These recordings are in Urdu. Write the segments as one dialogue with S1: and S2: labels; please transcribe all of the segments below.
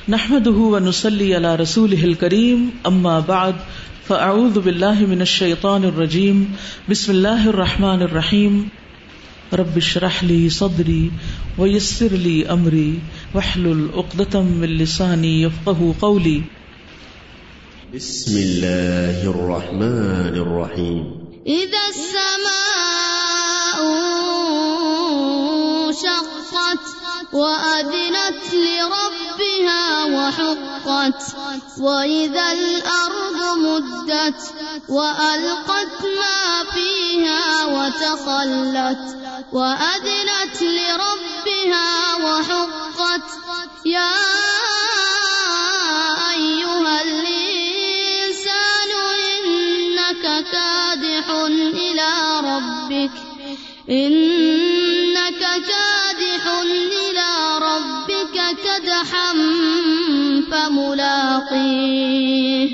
S1: نحمده ونصلي على رسوله الكريم اما بعد فاعوذ بالله من الشيطان الرجيم بسم الله الرحمن الرحيم رب اشرح لي صدري ويسر لي امري واحلل عقدة من لساني يفقهوا قولي.
S2: بسم الله الرحمن الرحيم
S3: اذا السماء شقت وأذنت لربها وحقت وإذا الأرض مدت وألقت ما فيها وتخلت وأذنت لربها وحقت يا أيها الإنسان إنك كادح إلى ربك كدحا فملاقيه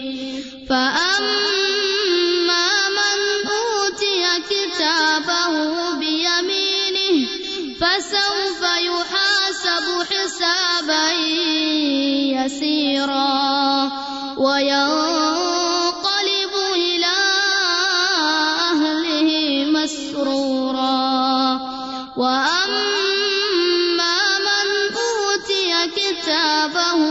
S3: فأما من أوتي كتابه بيمينه فسوف يحاسب حسابا يسيرا وينقلب إلى أهله مسرورا كتابه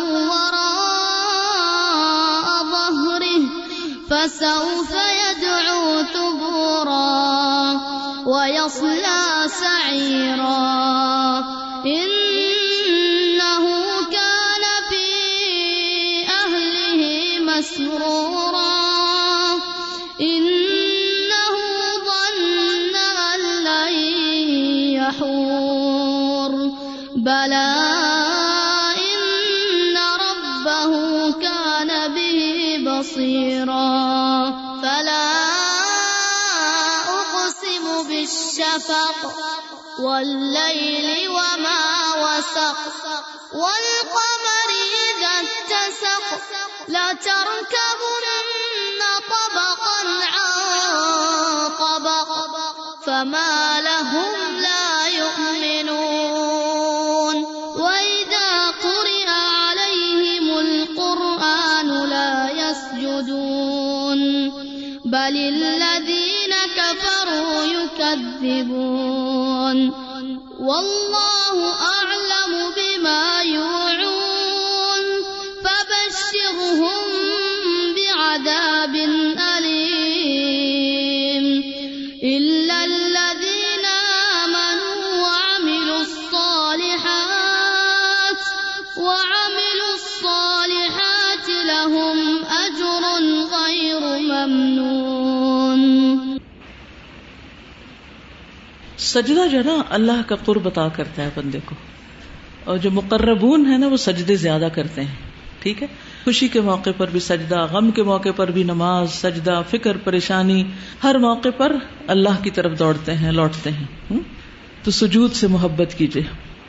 S3: وراء ظهره فسوف يدعو ثبورا ويصلى سعيرا إنه كان في أهله مسرورا إنه ظن أن لن يحور بلى فلا أقسم بالشفق والليل وما وسق والقمر إذا اتسق لتركبن طبقا عن طبق فما لهم لا يؤمنون وإذا قرئ عليهم القرآن لا يسجدون بل الذين كفروا يكذبون والله أعلم بما يوعون فبشرهم بعذاب أليم إلا الذين آمنوا وعملوا الصالحات لهم أجر غير ممنون.
S1: سجدہ جو نا اللہ کا قرب عطا کرتا ہے بندے کو، اور جو مقربون ہیں نا وہ سجدے زیادہ کرتے ہیں. ٹھیک ہے، خوشی کے موقع پر بھی سجدہ، غم کے موقع پر بھی نماز، سجدہ، فکر، پریشانی، ہر موقع پر اللہ کی طرف دوڑتے ہیں، لوٹتے ہیں. تو سجود سے محبت کیجیے،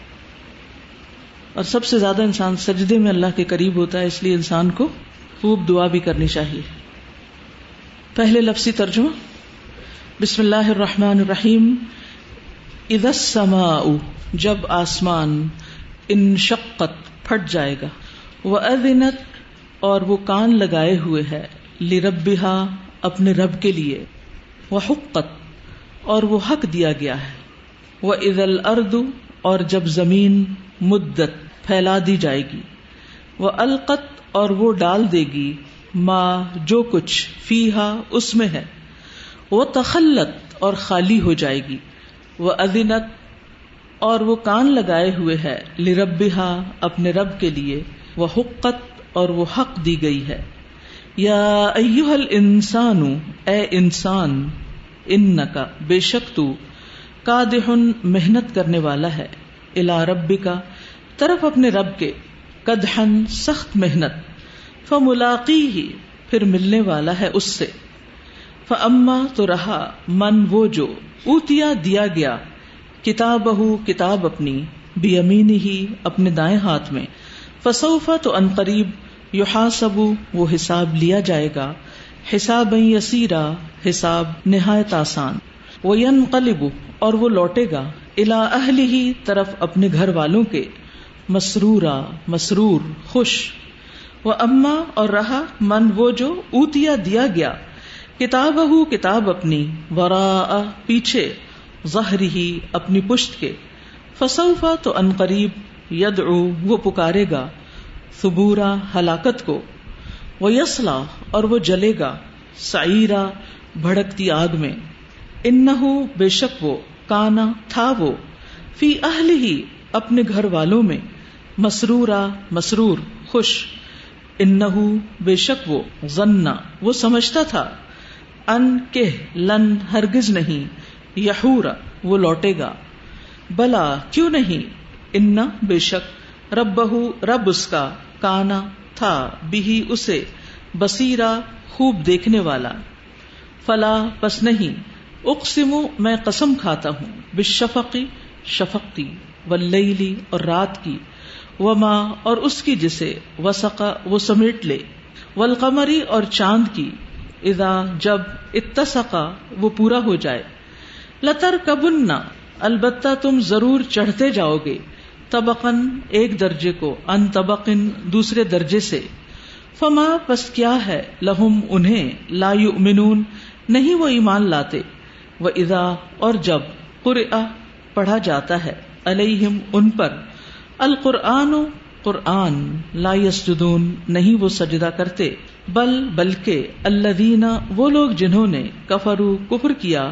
S1: اور سب سے زیادہ انسان سجدے میں اللہ کے قریب ہوتا ہے، اس لیے انسان کو خوب دعا بھی کرنی چاہیے. پہلے لفظی ترجمہ. بسم اللہ الرحمن الرحیم. اذا السماء، جب آسمان، انشقت، پھٹ جائے گا، وَأَذِنَتْ، اور وہ کان لگائے ہوئے ہے، لِرَبِّهَا، اپنے رب کے لیے، وَحُقَّتْ، اور وہ حق دیا گیا ہے، وَإِذَا الْأَرْضُ، اور جب زمین، مدت، پھیلا دی جائے گی، وَأَلْقَتْ، اور وہ ڈال دے گی، ما، جو کچھ، فیہا، اس میں ہے، وَتَخَلَّتْ، اور خالی ہو جائے گی، وَأَذِنَتْ، اور وہ کان لگائے ہوئے ہے، لِرَبِّهَا، اپنے رب کے لیے، وَحُقَّتْ، اور وہ حق دی گئی ہے. یا ایھا الانسان، اے انسان، انکا، بے شک تو، کادح، محنت کرنے والا ہے، الی ربک، طرف اپنے رب کے، کدحا، سخت محنت، فملاقیہ، پھر ملنے والا ہے اس سے. فاما، تو رہا، من، وہ جو، اوتیا، دیا گیا، کتابہ، کتاب اپنی، بیمینہ، اپنے دائیں ہاتھ میں، فسوف، تو ان قریب، یحاسب، وہ حساب لیا جائے گا، حسابا یسیرا، حساب نہایت آسان، وینقلب، اور وہ لوٹے گا، الی اہلہ، طرف اپنے گھر والوں کے، مسرورا مسرور خوش، و اما اور رہا من وہ جو اوتیا دیا گیا کتابہ کتاب اپنی وراء پیچھے ظہرہ اپنی پشت کے، فسوف تو ان قریب یدعو وہ پکارے گا ثبورا ہلاکت کو، ویصلا اور وہ جلے گا سعیرا بھڑکتی آگ میں، انہ بے شک وہ کانا تھا وہ فی اہلہ اپنے گھر والوں میں مسرورا مسرور خوش، انہ بے شک وہ ظنّا وہ سمجھتا تھا ان کہ لن ہرگز نہیں یحورا وہ لوٹے گا، بلا کیوں نہیں ان بے شک ربہ رب اس کا کانا تھا بھی اسے بصیرا خوب دیکھنے والا، فلا پس نہیں اقسم میں قسم کھاتا ہوں بالشفق شفق کی، واللیل اور رات کی، وما اور اس کی جسے وسق وہ سمیٹ لے، والقمر اور چاند کی، اذا جب اتسق وہ پورا ہو جائے، لترکبن البتہ تم ضرور چڑھتے جاؤ گے، طبقاً ایک درجے کو، ان طبقن دوسرے درجے سے، فما پس کیا ہے لہم انہیں لا یؤمنون نہیں وہ ایمان لاتے، وَإِذَا اور جب قرئ پڑھا جاتا ہے علیہم ان پر القرآن قرآن لا یسجدون نہیں وہ سجدہ کرتے، بلکہ الذین وہ لوگ جنہوں نے کفروا کفر کیا،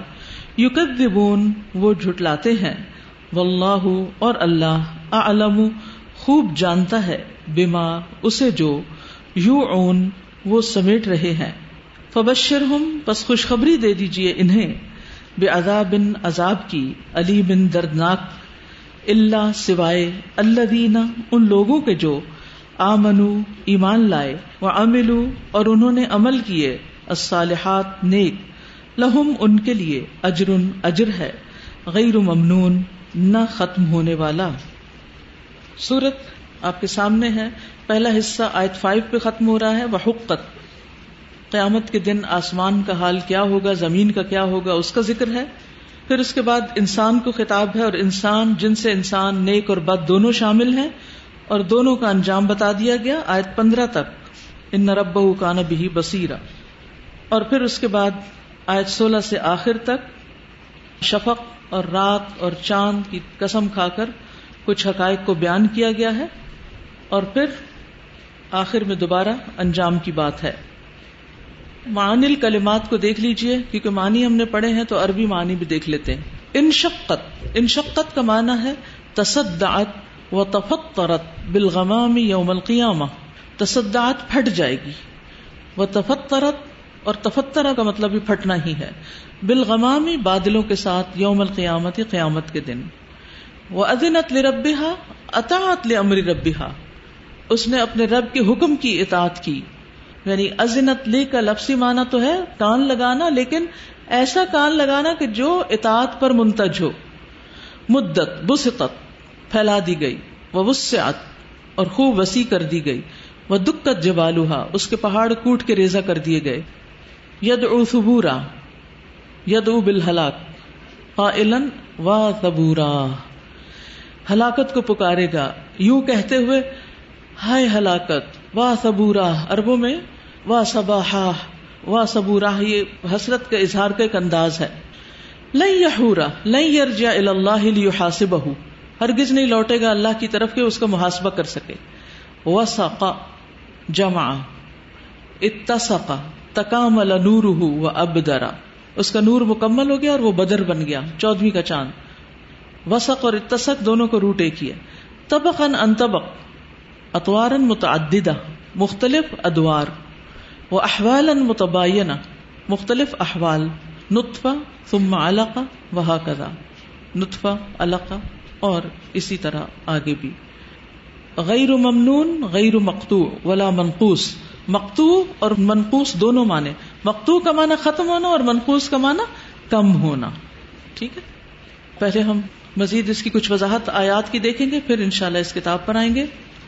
S1: یکذبون وہ جھٹلاتے ہیں، واللہ اور اللہ اعلم خوب جانتا ہے، بما اسے جو یوعون وہ سمیٹ رہے ہیں، فبشرہم پس خوشخبری دے دیجئے انہیں، بعذاب عذاب کی، علیم دردناک، اللہ سوائے الذین ان لوگوں کے جو آمنو ایمان لائے، وعملوا اور انہوں نے عمل کیے، الصالحات نیک، لہم ان کے لیے اجر اجر ہے، غیر ممنون نہ ختم ہونے والا۔ سورت آپ کے سامنے ہے، پہلا حصہ آیت 5 پہ ختم ہو رہا ہے، وحقت قیامت کے دن آسمان کا حال کیا ہوگا، زمین کا کیا ہوگا اس کا ذکر ہے، پھر اس کے بعد انسان کو خطاب ہے، اور انسان جن سے انسان نیک اور بد دونوں شامل ہیں، اور دونوں کا انجام بتا دیا گیا آیت 15 تک، ان ربہ کان بہ بصیرا، اور پھر اس کے بعد آیت 16 سے آخر تک شفق اور رات اور چاند کی قسم کھا کر کچھ حقائق کو بیان کیا گیا ہے، اور پھر آخر میں دوبارہ انجام کی بات ہے۔ معانی الکلمات کو دیکھ لیجئے، کیونکہ معنی ہم نے پڑھے ہیں تو عربی معنی بھی دیکھ لیتے ہیں۔ انشقت کا معنی ہے تصدعت وتفطرت بالغمام یوم القیامہ، تصدعت پھٹ جائے گی، وتفطرت اور تفطرہ کا مطلب بھی پھٹنا ہی ہے، بالغمام بادلوں کے ساتھ، یوم القیامت قیامت کے دن، وأذنت لربها اطاعت لامر ربها اس نے اپنے رب کے حکم کی اطاعت کی، یعنی اذنت لی کا لفظی معنی تو ہے کان لگانا، لیکن ایسا کان لگانا کہ جو اطاعت پر منتج ہو، مدت بسطت پھیلا دی گئی، ووسعت اور خوب وسیع کر دی گئی، ودکت جبالھا اس کے پہاڑ کوٹ کے ریزہ کر دیے گئے، یدعو ثبورا یدعو بالہلاک قائلا وثبورا ہلاکت کو پکارے گا یوں کہتے ہوئے ہائے ہلاکت، وثبورا عربوں میں وصباحا وصبورا یہ حسرت کا اظہار کا ایک انداز ہے۔ لن یحورا لن یرجع الی اللہ لیحاسبہ ہرگز نہیں لوٹے گا اللہ کی طرف کہ اس کا محاسبہ کر سکے۔ وسق جمع اتسق تکامل نورہ وابدرا اس کا نور مکمل ہو گیا اور وہ بدر بن گیا، 14ویں کا چاند۔ وسق اور اتسق دونوں کو روٹ ایک ہی ہے۔ طبقاً عن طبق اطواراً متعددہ مختلف ادوار، واحوالاً متباینہ مختلف احوال، نطفہ ثم علقہ وہکذا نطفہ علقہ اور اسی طرح آگے بھی۔ غیر ممنون غیر مقطوع ولا منقوص، مقطوع اور منقوص دونوں معنی، مقطوع کا معنی ختم ہونا اور منقوص کا معنی کم ہونا، ٹھیک ہے۔ پہلے ہم مزید اس کی کچھ وضاحت آیات کی دیکھیں گے، پھر انشاءاللہ اس کتاب پر آئیں گے۔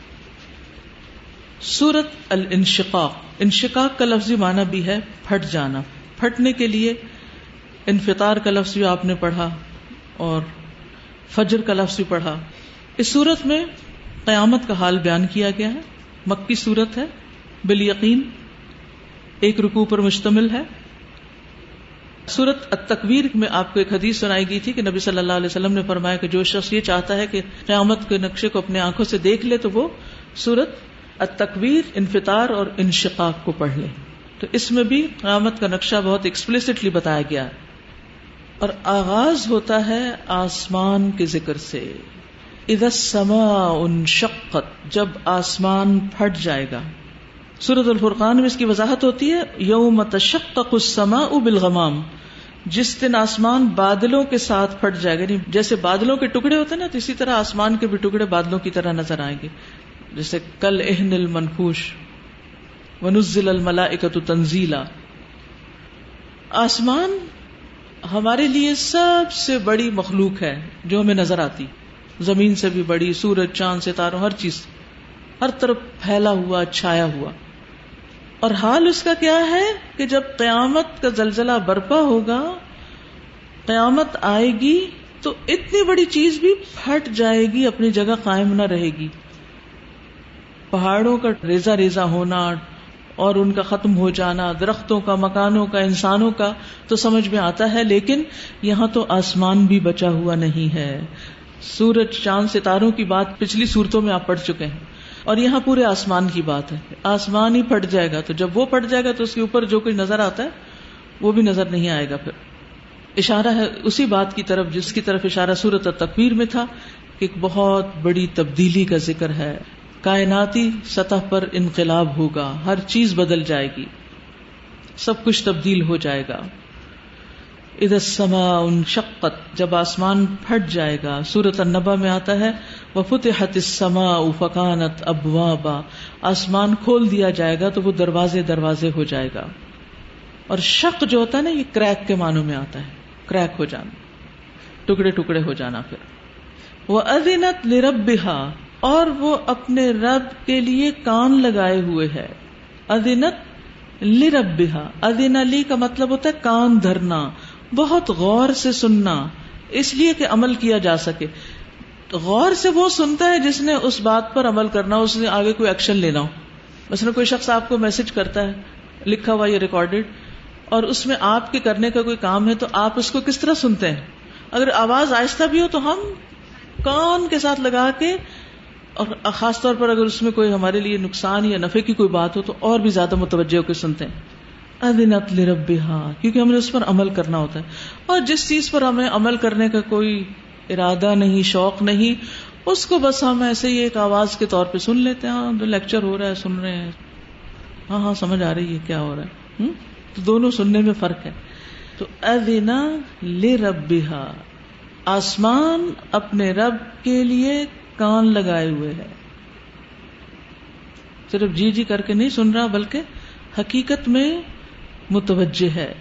S1: سورت الانشقاق، انشقاق کا لفظی معنی بھی ہے پھٹ جانا، پھٹنے کے لیے انفطار کا لفظ بھی آپ نے پڑھا اور فجر کا لفظ بھی پڑھا۔ اس سورت میں قیامت کا حال بیان کیا گیا ہے. مکی سورت ہے، بالیقین 1 رکوع پر مشتمل ہے. سورت التکویر میں آپ کو ایک حدیث سنائی گئی تھی کہ نبی صلی اللہ علیہ وسلم نے فرمایا کہ جو شخص یہ چاہتا ہے کہ قیامت کے نقشے کو اپنے آنکھوں سے دیکھ لے تو وہ سورت التکویر، انفطار اور انشقاق کو پڑھ لے. تو اس میں بھی قیامت کا نقشہ بہت ایکسپلیسٹلی بتایا گیا ہے، اور آغاز ہوتا ہے آسمان کے ذکر سے. اذا السماء انشقت، جب آسمان پھٹ جائے گا. سورۃ الفرقان میں اس کی وضاحت ہوتی ہے یوم تشقق السماء بالغمام، جس دن آسمان بادلوں کے ساتھ پھٹ جائے گا. یعنی جیسے بادلوں کے ٹکڑے ہوتے ہیں نا، تو اسی طرح آسمان کے بھی ٹکڑے بادلوں کی طرح نظر آئیں گے. جیسے کل اہن المنفوش ونزل الملائکۃ تنزیلا. آسمان ہمارے لیے سب سے بڑی مخلوق ہے جو ہمیں نظر آتی، زمین سے بھی بڑی، سورج چاند ستاروں ہر چیز، ہر طرف پھیلا ہوا، چھایا ہوا. اور حال اس کا کیا ہے کہ جب قیامت کا زلزلہ برپا ہوگا، قیامت آئے گی تو اتنی بڑی چیز بھی پھٹ جائے گی، اپنی جگہ قائم نہ رہے گی. پہاڑوں کا ریزہ ریزہ ہونا اور ان کا ختم ہو جانا، درختوں کا، مکانوں کا، انسانوں کا تو سمجھ میں آتا ہے، لیکن یہاں تو آسمان بھی بچا ہوا نہیں ہے. سورج چاند ستاروں کی بات پچھلی صورتوں میں آپ پڑھ چکے ہیں، اور یہاں پورے آسمان کی بات ہے. آسمان ہی پھٹ جائے گا، تو جب وہ پھٹ جائے گا تو اس کے اوپر جو کچھ نظر آتا ہے وہ بھی نظر نہیں آئے گا. پھر اشارہ ہے اسی بات کی طرف جس کی طرف اشارہ سورۃ التکویر میں تھا کہ ایک بہت بڑی تبدیلی کا ذکر ہے. کائناتی سطح پر انقلاب ہوگا، ہر چیز بدل جائے گی، سب کچھ تبدیل ہو جائے گا. اذا السماء انشقت، جب آسمان پھٹ جائے گا. سورۃ النبا میں آتا ہے وفتحت السماء فکانت ابوابا، آسمان کھول دیا جائے گا تو وہ دروازے دروازے ہو جائے گا. اور شق جو ہوتا ہے نا، یہ کریک کے معنوں میں آتا ہے، کریک ہو جانا، ٹکڑے ٹکڑے ہو جانا. پھر وَأَذِنَتْ لِرَبِّهَا، اور وہ اپنے رب کے لیے کان لگائے ہوئے ہے. اذنت لربها، اذن لی کا مطلب ہوتا ہے کان دھرنا، بہت غور سے سننا، اس لیے کہ عمل کیا جا سکے. غور سے وہ سنتا ہے جس نے اس بات پر عمل کرنا ہو، اس نے آگے کوئی ایکشن لینا ہو. مثلا کوئی شخص آپ کو میسج کرتا ہے، لکھا ہوا یا ریکارڈیڈ، اور اس میں آپ کے کرنے کا کوئی کام ہے، تو آپ اس کو کس طرح سنتے ہیں؟ اگر آواز آہستہ بھی ہو تو ہم کان کے ساتھ لگا کے، اور خاص طور پر اگر اس میں کوئی ہمارے لیے نقصان یا نفع کی کوئی بات ہو تو اور بھی زیادہ متوجہ ہو کے سنتے ہیں. اذنت لربها، کیونکہ ہم نے اس پر عمل کرنا ہوتا ہے. اور جس چیز پر ہمیں عمل کرنے کا کوئی ارادہ نہیں، شوق نہیں، اس کو بس ہم ایسے ہی ایک آواز کے طور پہ سن لیتے ہیں. ہاں لیکچر ہو رہا ہے، سن رہے ہیں، ہاں سمجھ آ رہی ہے کیا ہو رہا ہے. تو دونوں سننے میں فرق ہے. تو اذن لربها، آسمان اپنے رب کے لیے کان لگائے ہوئے ہے. صرف جی جی کر کے نہیں سن رہا، بلکہ حقیقت میں متوجہ ہے.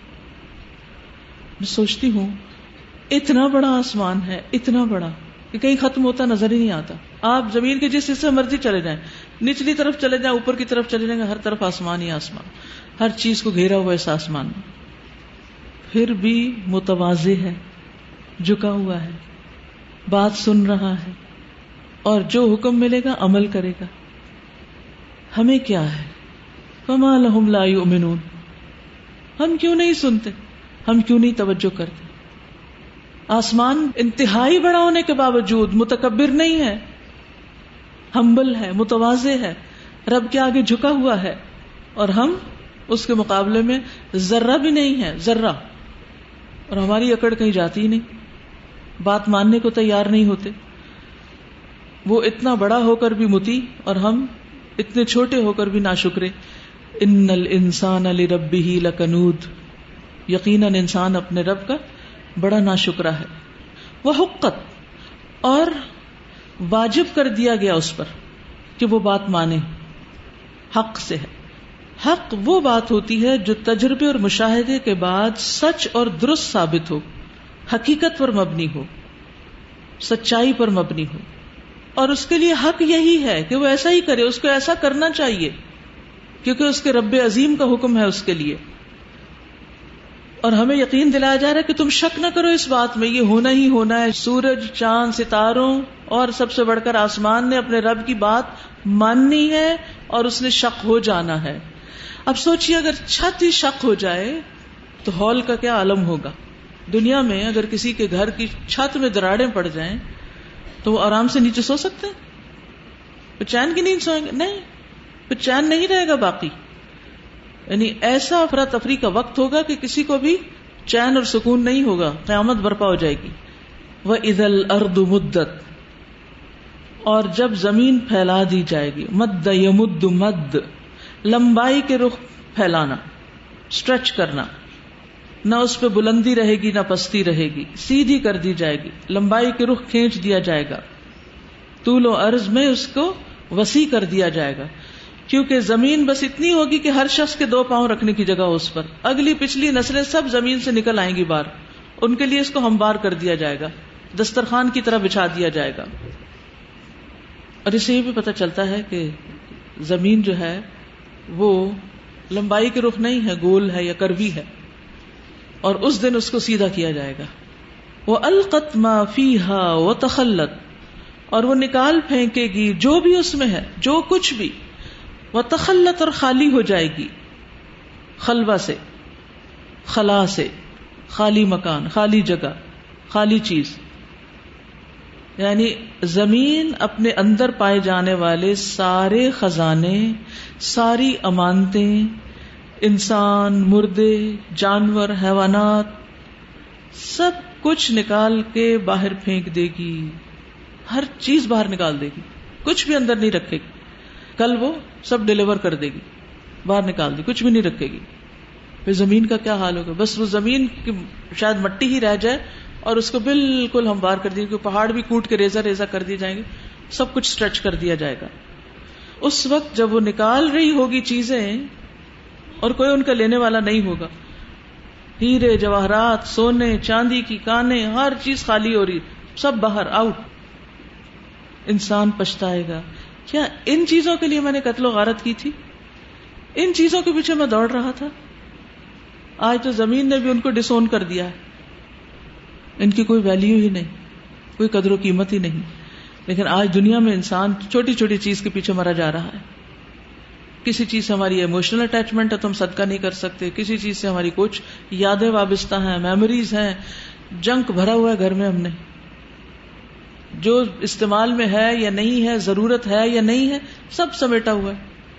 S1: میں سوچتی ہوں اتنا بڑا آسمان ہے، اتنا بڑا کہ کہیں ختم ہوتا نظر ہی نہیں آتا. آپ زمین کے جس حصے مرضی چلے جائیں، نچلی طرف چلے جائیں، اوپر کی طرف چلے جائیں، ہر طرف آسمان ہی آسمان، ہر چیز کو گھیرا ہوا اس آسمان میں. پھر بھی متواضع ہے، جھکا ہوا ہے، بات سن رہا ہے، اور جو حکم ملے گا عمل کرے گا. ہمیں کیا ہے؟ فما لہم لا یؤمنون، ہم کیوں نہیں سنتے، ہم کیوں نہیں توجہ کرتے؟ آسمان انتہائی بڑا ہونے کے باوجود متکبر نہیں ہے، ہمبل ہے، متواضع ہے، رب کے آگے جھکا ہوا ہے، اور ہم اس کے مقابلے میں ذرہ بھی نہیں ہے، ذرہ. اور ہماری اکڑ کہیں جاتی ہی نہیں، بات ماننے کو تیار نہیں ہوتے. وہ اتنا بڑا ہو کر بھی مطیع، اور ہم اتنے چھوٹے ہو کر بھی ناشکرے. ان الانسان لربہ لکنود، یقیناً انسان اپنے رب کا بڑا ناشکرا ہے. وہ حقت، اور واجب کر دیا گیا اس پر کہ وہ بات مانے، حق سے ہے. حق وہ بات ہوتی ہے جو تجربے اور مشاہدے کے بعد سچ اور درست ثابت ہو، حقیقت پر مبنی ہو، سچائی پر مبنی ہو. اور اس کے لیے حق یہی ہے کہ وہ ایسا ہی کرے، اس کو ایسا کرنا چاہیے، کیونکہ اس کے رب عظیم کا حکم ہے اس کے لیے. اور ہمیں یقین دلایا جا رہا ہے کہ تم شک نہ کرو اس بات میں، یہ ہونا ہی ہونا ہے. سورج، چاند، ستاروں اور سب سے بڑھ کر آسمان نے اپنے رب کی بات ماننی ہے اور اس نے شک ہو جانا ہے. اب سوچئے اگر چھت ہی شک ہو جائے تو ہال کا کیا عالم ہوگا. دنیا میں اگر کسی کے گھر کی چھت میں دراڑیں پڑ جائیں تو وہ آرام سے نیچے سو سکتے ہیں؟ پھر چین کی نیند سوئیں گے؟ نہیں، پھر چین نہیں رہے گا باقی. یعنی ایسا افراتفری کا وقت ہوگا کہ کسی کو بھی چین اور سکون نہیں ہوگا. قیامت برپا ہو جائے گی. وَإِذَا الْأَرْضُ مُدَّتْ، اور جب زمین پھیلا دی جائے گی. مد یمد مد، لمبائی کے رخ پھیلانا، اسٹریچ کرنا. نہ اس پہ بلندی رہے گی نہ پستی رہے گی، سیدھی کر دی جائے گی. لمبائی کے رخ کھینچ دیا جائے گا. طول و عرض میں اس کو وسیع کر دیا جائے گا، کیونکہ زمین بس اتنی ہوگی کہ ہر شخص کے 2 پاؤں رکھنے کی جگہ ہو اس پر. اگلی پچھلی نسلیں سب زمین سے نکل آئیں گی باہر. ان کے لیے اس کو ہموار کر دیا جائے گا، دسترخوان کی طرح بچھا دیا جائے گا. اور اس سے یہ بھی پتہ چلتا ہے کہ زمین جو ہے وہ لمبائی کے رخ نہیں ہے، گول ہے یا کروی ہے. اور اس دن اس کو سیدھا کیا جائے گا. وَأَلْقَتْ مَا فِيهَا وَتَخَلَّتْ، اور وہ نکال پھینکے گی جو بھی اس میں ہے، جو کچھ بھی. وَتَخَلَّتْ، اور خالی ہو جائے گی. خلوہ سے، خلا سے، خالی مکان، خالی جگہ، خالی چیز. یعنی زمین اپنے اندر پائے جانے والے سارے خزانے، ساری امانتیں، انسان، مردے، جانور، حیوانات، سب کچھ نکال کے باہر پھینک دے گی. ہر چیز باہر نکال دے گی، کچھ بھی اندر نہیں رکھے گی. کل وہ سب ڈیلیور کر دے گی، باہر نکال دے، کچھ بھی نہیں رکھے گی. پھر زمین کا کیا حال ہوگا؟ بس وہ زمین کی شاید مٹی ہی رہ جائے اور اس کو بالکل ہموار کر دیں گے. پہاڑ بھی کوٹ کے ریزہ ریزہ کر دیے جائیں گے، سب کچھ اسٹریچ کر دیا جائے گا. اس وقت جب وہ نکال رہی ہوگی چیزیں اور کوئی ان کا لینے والا نہیں ہوگا، ہیرے جواہرات، سونے چاندی کی کانیں، ہر چیز خالی ہو رہی، سب باہر آؤٹ. انسان پچھتائے گا، کیا ان چیزوں کے لیے میں نے قتل و غارت کی تھی؟ ان چیزوں کے پیچھے میں دوڑ رہا تھا. آج تو زمین نے بھی ان کو ڈسون کر دیا ہے. ان کی کوئی ویلیو ہی نہیں، کوئی قدر و قیمت ہی نہیں. لیکن آج دنیا میں انسان چھوٹی چھوٹی چیز کے پیچھے مرا جا رہا ہے. کسی چیز سے ہماری ایموشنل اٹیچمنٹ ہے تو ہم صدقہ نہیں کر سکتے. کسی چیز سے ہماری کچھ یادیں وابستہ ہیں، میموریز ہیں. جنک بھرا ہوا ہے گھر میں، ہم نے جو استعمال میں ہے یا نہیں ہے، ضرورت ہے یا نہیں ہے، سب سمیٹا ہوا ہے.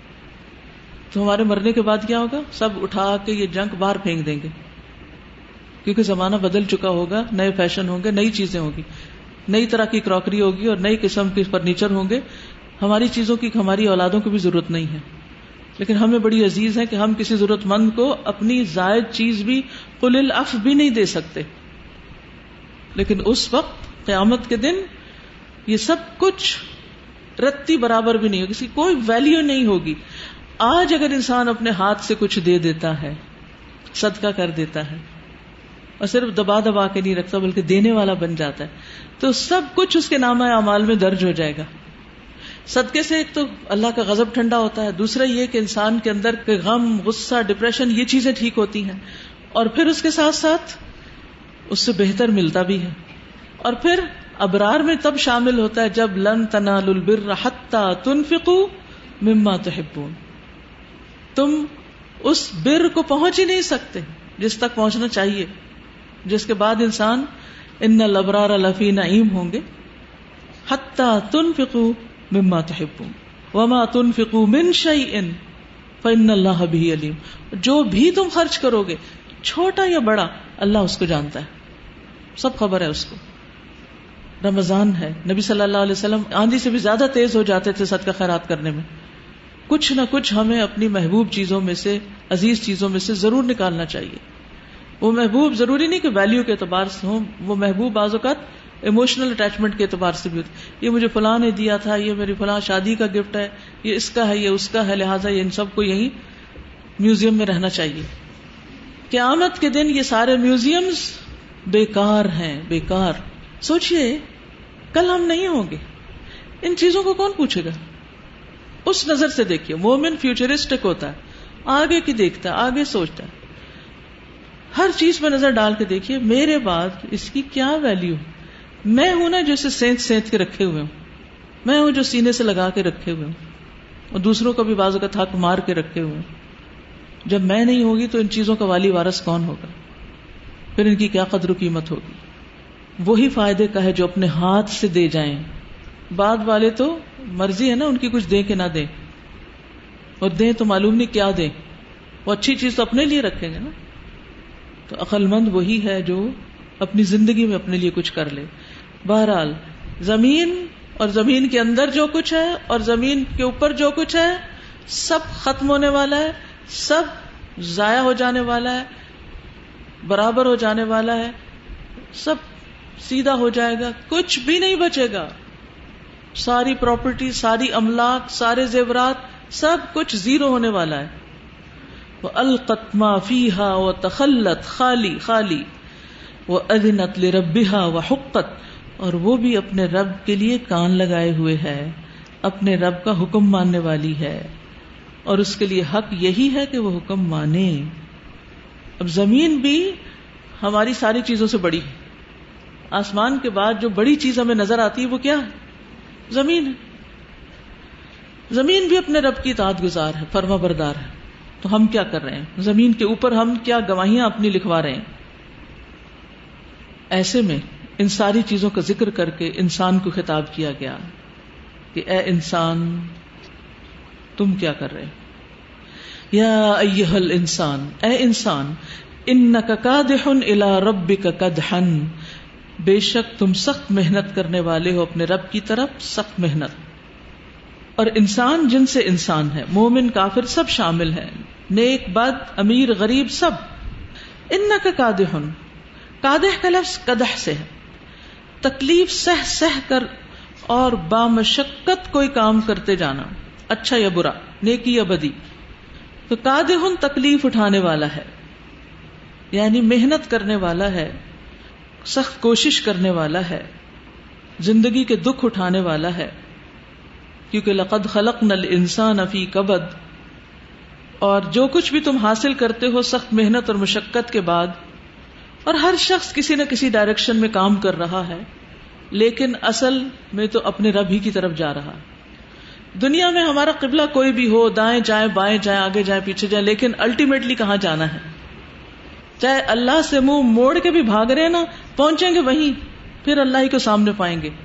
S1: تو ہمارے مرنے کے بعد کیا ہوگا؟ سب اٹھا کے یہ جنک باہر پھینک دیں گے، کیونکہ زمانہ بدل چکا ہوگا. نئے فیشن ہوں گے، نئی چیزیں ہوں گی، نئی طرح کی کراکری ہوگی اور نئی قسم کے فرنیچر ہوں گے. ہماری چیزوں کی ہماری اولادوں کو بھی ضرورت نہیں ہے. لیکن ہمیں بڑی عزیز ہے کہ ہم کسی ضرورت مند کو اپنی زائد چیز بھی قل العفو بھی نہیں دے سکتے. لیکن اس وقت قیامت کے دن یہ سب کچھ رتی برابر بھی نہیں ہوگی، کسی کوئی ویلیو نہیں ہوگی. آج اگر انسان اپنے ہاتھ سے کچھ دے دیتا ہے، صدقہ کر دیتا ہے، اور صرف دبا دبا کے نہیں رکھتا بلکہ دینے والا بن جاتا ہے، تو سب کچھ اس کے نامہ اعمال میں درج ہو جائے گا. صدقے سے ایک تو اللہ کا غضب ٹھنڈا ہوتا ہے، دوسرا یہ کہ انسان کے اندر کے غم، غصہ، ڈپریشن، یہ چیزیں ٹھیک ہوتی ہیں، اور پھر اس کے ساتھ ساتھ اس سے بہتر ملتا بھی ہے. اور پھر ابرار میں تب شامل ہوتا ہے جب لن تنالوا البر حتى تنفقوا مما تحبون. تم اس بر کو پہنچ ہی نہیں سکتے جس تک پہنچنا چاہیے، جس کے بعد انسان ان الابرار لفی نعیم ہوں گے. حتى تنفقوا مما تحبون وما تنفقوا من شيء فإن الله به علیم. جو بھی تم خرچ کرو گے، چھوٹا یا بڑا، اللہ اس کو جانتا ہے، سب خبر ہے اس کو. رمضان ہے، نبی صلی اللہ علیہ وسلم آندھی سے بھی زیادہ تیز ہو جاتے تھے صدقہ خیرات کرنے میں. کچھ نہ کچھ ہمیں اپنی محبوب چیزوں میں سے، عزیز چیزوں میں سے ضرور نکالنا چاہیے. وہ محبوب ضروری نہیں کہ ویلیو کے اعتبار سے ہوں، وہ محبوب بعض اوقات ایموشنل اٹیچمنٹ کے اعتبار سے بھی ہوتی. یہ مجھے فلاں نے دیا تھا، یہ میری فلاں شادی کا گفٹ ہے، یہ اس کا ہے، یہ اس کا ہے، لہٰذا ان سب کو یہی میوزیم میں رہنا چاہیے. قیامت کے دن یہ سارے میوزیمز بیکار ہیں، بیکار. سوچئے کل ہم نہیں ہوں گے، ان چیزوں کو کون پوچھے گا؟ اس نظر سے دیکھیے. مومن فیوچرسٹک ہوتا ہے، آگے کی دیکھتا ہے، آگے سوچتا ہے. ہر چیز پہ نظر ڈال کے دیکھیے میرے بعد اس کی کیا ویلیو، میں ہوں نا جو اسے سینت سینت کے رکھے ہوئے ہوں، میں ہوں جو سینے سے لگا کے رکھے ہوئے ہوں، اور دوسروں کا بھی بعض اوقات حق مار کے رکھے ہوئے ہیں۔ جب میں نہیں ہوگی تو ان چیزوں کا والی وارث کون ہوگا؟ پھر ان کی کیا قدر و قیمت ہوگی؟ وہی فائدے کا ہے جو اپنے ہاتھ سے دے جائیں۔ بعد والے تو مرضی ہے نا ان کی کچھ دیں کہ نہ دیں، اور دیں تو معلوم نہیں کیا دیں، وہ اچھی چیز تو اپنے لیے رکھیں گے نا۔ تو عقل مند وہی ہے جو اپنی زندگی میں اپنے لیے کچھ کر لے۔ بہرحال زمین اور زمین کے اندر جو کچھ ہے اور زمین کے اوپر جو کچھ ہے سب ختم ہونے والا ہے، سب ضائع ہو جانے والا ہے، برابر ہو جانے والا ہے، سب سیدھا ہو جائے گا، کچھ بھی نہیں بچے گا۔ ساری پراپرٹی، ساری املاک، سارے زیورات، سب کچھ زیرو ہونے والا ہے۔ وَأَلْقَتْ مَا فِيهَا وَتَخَلَّتْ خالی خالی وَأَذِنَتْ لِرَبِّهَا وَحُقَّتْ، اور وہ بھی اپنے رب کے لیے کان لگائے ہوئے ہے، اپنے رب کا حکم ماننے والی ہے، اور اس کے لیے حق یہی ہے کہ وہ حکم مانے۔ اب زمین بھی ہماری ساری چیزوں سے بڑی ہے۔ آسمان کے بعد جو بڑی چیز ہمیں نظر آتی ہے وہ کیا ہے؟ زمین ہے۔ زمین بھی اپنے رب کی اطاعت گزار ہے، فرما بردار ہے۔ تو ہم کیا کر رہے ہیں؟ زمین کے اوپر ہم کیا گواہیاں اپنی لکھوا رہے ہیں؟ ایسے میں ان ساری چیزوں کا ذکر کر کے انسان کو خطاب کیا گیا کہ اے انسان تم کیا کر رہے؟ یا ایھا الانسان، اے انسان، انک کادح الی ربک کدحا، بے شک تم سخت محنت کرنے والے ہو اپنے رب کی طرف، سخت محنت۔ اور انسان جن سے انسان ہے، مومن کافر سب شامل ہیں، نیک بد امیر غریب سب۔ انک کادح، کادح کا لفظ قدح سے ہے، تکلیف سہ سہ کر اور بامشقت کوئی کام کرتے جانا، اچھا یا برا، نیکی یا بدی۔ تو کادح تکلیف اٹھانے والا ہے، یعنی محنت کرنے والا ہے، سخت کوشش کرنے والا ہے، زندگی کے دکھ اٹھانے والا ہے، کیونکہ لقد خلقنا الانسان فی کبد، اور جو کچھ بھی تم حاصل کرتے ہو سخت محنت اور مشقت کے بعد، اور ہر شخص کسی نہ کسی ڈائریکشن میں کام کر رہا ہے، لیکن اصل میں تو اپنے رب ہی کی طرف جا رہا ہے۔ دنیا میں ہمارا قبلہ کوئی بھی ہو، دائیں جائیں بائیں جائیں آگے جائیں پیچھے جائیں، لیکن الٹیمیٹلی کہاں جانا ہے؟ چاہے اللہ سے منہ موڑ کے بھی بھاگ رہے نا، پہنچیں گے وہیں، پھر اللہ ہی کو سامنے پائیں گے۔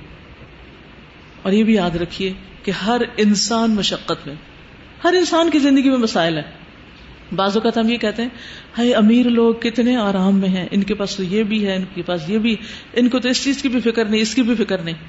S1: اور یہ بھی یاد رکھیے کہ ہر انسان مشقت میں، ہر انسان کی زندگی میں مسائل ہیں۔ بعض اوقات ہم یہ کہتے ہیں ہائے امیر لوگ کتنے آرام میں ہیں، ان کے پاس تو یہ بھی ہے، ان کے پاس یہ بھی، ان کو تو اس چیز کی بھی فکر نہیں، اس کی بھی فکر نہیں۔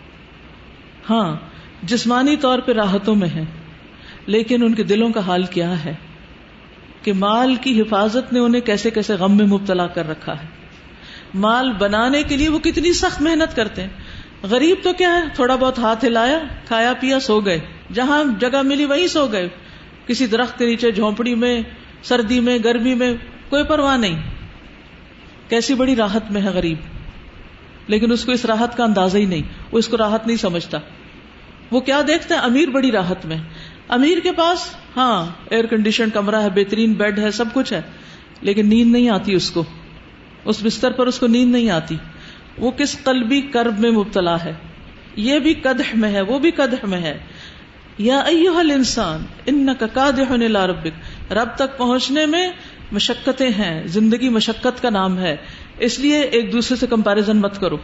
S1: ہاں جسمانی طور پہ راحتوں میں ہیں، لیکن ان کے دلوں کا حال کیا ہے کہ مال کی حفاظت نے انہیں کیسے کیسے غم میں مبتلا کر رکھا ہے۔ مال بنانے کے لیے وہ کتنی سخت محنت کرتے ہیں۔ غریب تو کیا ہے، تھوڑا بہت ہاتھ ہلایا، کھایا پیا، سو گئے، جہاں جگہ ملی وہیں سو گئے، کسی درخت کے نیچے، جھونپڑی میں، سردی میں، گرمی میں، کوئی پرواہ نہیں۔ کیسی بڑی راحت میں ہے غریب، لیکن اس کو اس راحت کا اندازہ ہی نہیں، وہ اس کو راحت نہیں سمجھتا۔ وہ کیا دیکھتا ہے؟ امیر بڑی راحت میں۔ امیر کے پاس ہاں ایئر کنڈیشن کمرہ ہے، بہترین بیڈ ہے، سب کچھ ہے، لیکن نیند نہیں آتی اس کو، اس بستر پر اس کو نیند نہیں آتی۔ وہ کس قلبی کرب میں مبتلا ہے۔ یہ بھی قدح میں ہے، وہ بھی قدح میں ہے۔ یا ایھا الانسان انک کادح الی ربک، رب تک پہنچنے میں مشقتیں ہیں، زندگی مشقت کا نام ہے، اس لیے ایک دوسرے سے کمپیریزن مت کرو۔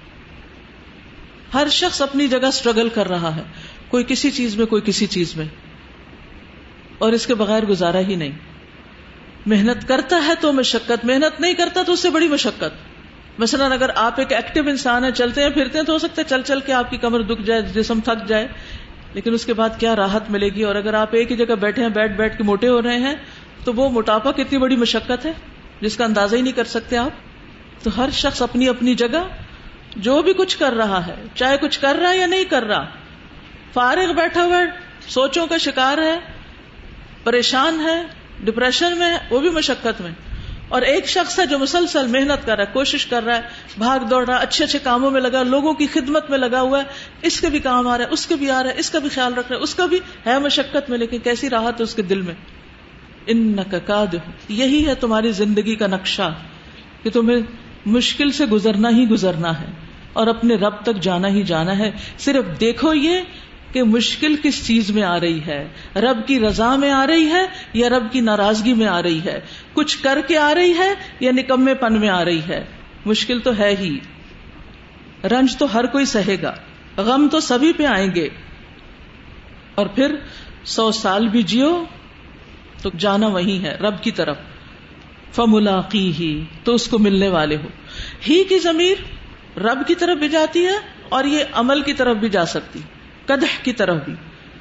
S1: ہر شخص اپنی جگہ سٹرگل کر رہا ہے، کوئی کسی چیز میں، کوئی کسی چیز میں، اور اس کے بغیر گزارا ہی نہیں۔ محنت کرتا ہے تو مشقت، محنت نہیں کرتا تو اس سے بڑی مشقت۔ مثلا اگر آپ ایک ایکٹیو انسان ہیں، چلتے ہیں پھرتے ہیں، تو ہو سکتا ہے چل چل کے آپ کی کمر دکھ جائے، جسم تھک جائے، لیکن اس کے بعد کیا راحت ملے گی۔ اور اگر آپ ایک ہی جگہ بیٹھے ہیں، بیٹھ بیٹھ کے موٹے ہو رہے ہیں، تو وہ موٹاپا کتنی بڑی مشقت ہے جس کا اندازہ ہی نہیں کر سکتے آپ۔ تو ہر شخص اپنی اپنی جگہ جو بھی کچھ کر رہا ہے، چاہے کچھ کر رہا ہے یا نہیں کر رہا، فارغ بیٹھا ہوا سوچوں کا شکار ہے، پریشان ہے، ڈپریشن میں ہے، وہ بھی مشقت میں۔ اور ایک شخص ہے جو مسلسل محنت کر رہا ہے، کوشش کر رہا ہے، بھاگ دوڑ رہا ہے، اچھے اچھے کاموں میں لگا، لوگوں کی خدمت میں لگا ہوا ہے، اس کے بھی کام آ رہا ہے، اس کے بھی آ رہا ہے، اس کا بھی خیال رکھ رہا ہے، اس کا بھی ہے مشقت میں، لیکن کیسی راحت ہے اس کے دل میں۔ انک کادح، یہی ہے تمہاری زندگی کا نقشہ کہ تمہیں مشکل سے گزرنا ہی گزرنا ہے، اور اپنے رب تک جانا ہی جانا ہے. صرف دیکھو یہ کہ مشکل کس چیز میں آ رہی ہے، رب کی رضا میں آ رہی ہے یا رب کی ناراضگی میں آ رہی ہے، کچھ کر کے آ رہی ہے یا نکمے پن میں آ رہی ہے. مشکل تو ہے ہی، رنج تو ہر کوئی سہے گا، غم تو سبھی پہ آئیں گے. اور پھر 100 سال بھی جیو تو جانا وہی ہے رب کی طرف. فَمُلَاقِيهِ، تو اس کو ملنے والے ہو. ہی کی ضمیر رب کی طرف بھی جاتی ہے اور یہ عمل کی طرف بھی جا سکتی، قدح کی طرف بھی.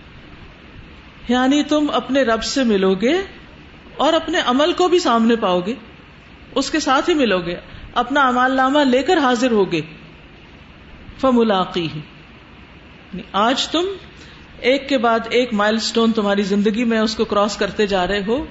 S1: یعنی تم اپنے رب سے ملو گے اور اپنے عمل کو بھی سامنے پاؤ گے، اس کے ساتھ ہی ملو گے، اپنا اعمال نامہ لے کر حاضر ہوگے. فَمُلَاقِيهِ، آج تم ایک کے بعد ایک مائل سٹون تمہاری زندگی میں اس کو کراس کرتے جا رہے ہو،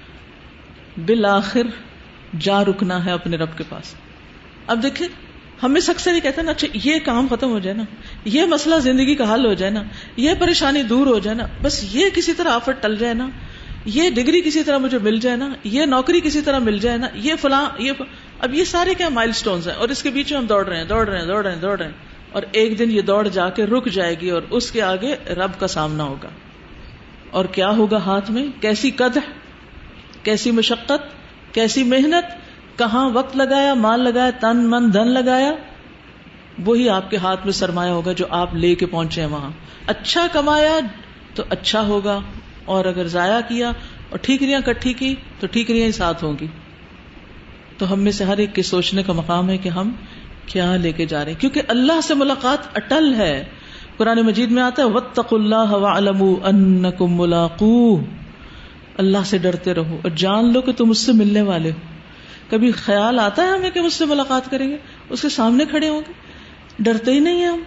S1: بالآخر جا رکنا ہے اپنے رب کے پاس. اب دیکھیں ہمیں اکثر یہ کہتے ہیں نا، اچھا یہ کام ختم ہو جائے نا، یہ مسئلہ زندگی کا حل ہو جائے نا، یہ پریشانی دور ہو جائے نا، بس یہ کسی طرح آفت ٹل جائے نا، یہ ڈگری کسی طرح مجھے مل جائے نا، یہ نوکری کسی طرح مل جائے نا، یہ فلاں اب یہ سارے کیا مائل سٹونز ہیں، اور اس کے بیچ میں ہم دوڑ رہے ہیں اور ایک دن یہ دوڑ جا کے رک جائے گی اور اس کے آگے رب کا سامنا ہوگا. اور کیا ہوگا ہاتھ میں؟ کیسی قدح، کیسی مشقت، کیسی محنت، کہاں وقت لگایا، مال لگایا، تن من دھن لگایا، وہی آپ کے ہاتھ میں سرمایہ ہوگا جو آپ لے کے پہنچے ہیں وہاں. اچھا کمایا تو اچھا ہوگا، اور اگر ضائع کیا اور ٹھیکریاں کٹھی کی تو ٹھیکریاں ہی ساتھ ہوں گی. تو ہم میں سے ہر ایک کے سوچنے کا مقام ہے کہ ہم کیا لے کے جا رہے ہیں، کیونکہ اللہ سے ملاقات اٹل ہے. قرآن مجید میں آتا ہے واتقوا اللہ واعلموا انکم ملاقوہ، اللہ سے ڈرتے رہو اور جان لو کہ تم اس سے ملنے والے ہو. کبھی خیال آتا ہے ہمیں کہ مجھ سے ملاقات کریں گے، اس کے سامنے کھڑے ہوں گے؟ ڈرتے ہی نہیں ہیں ہم.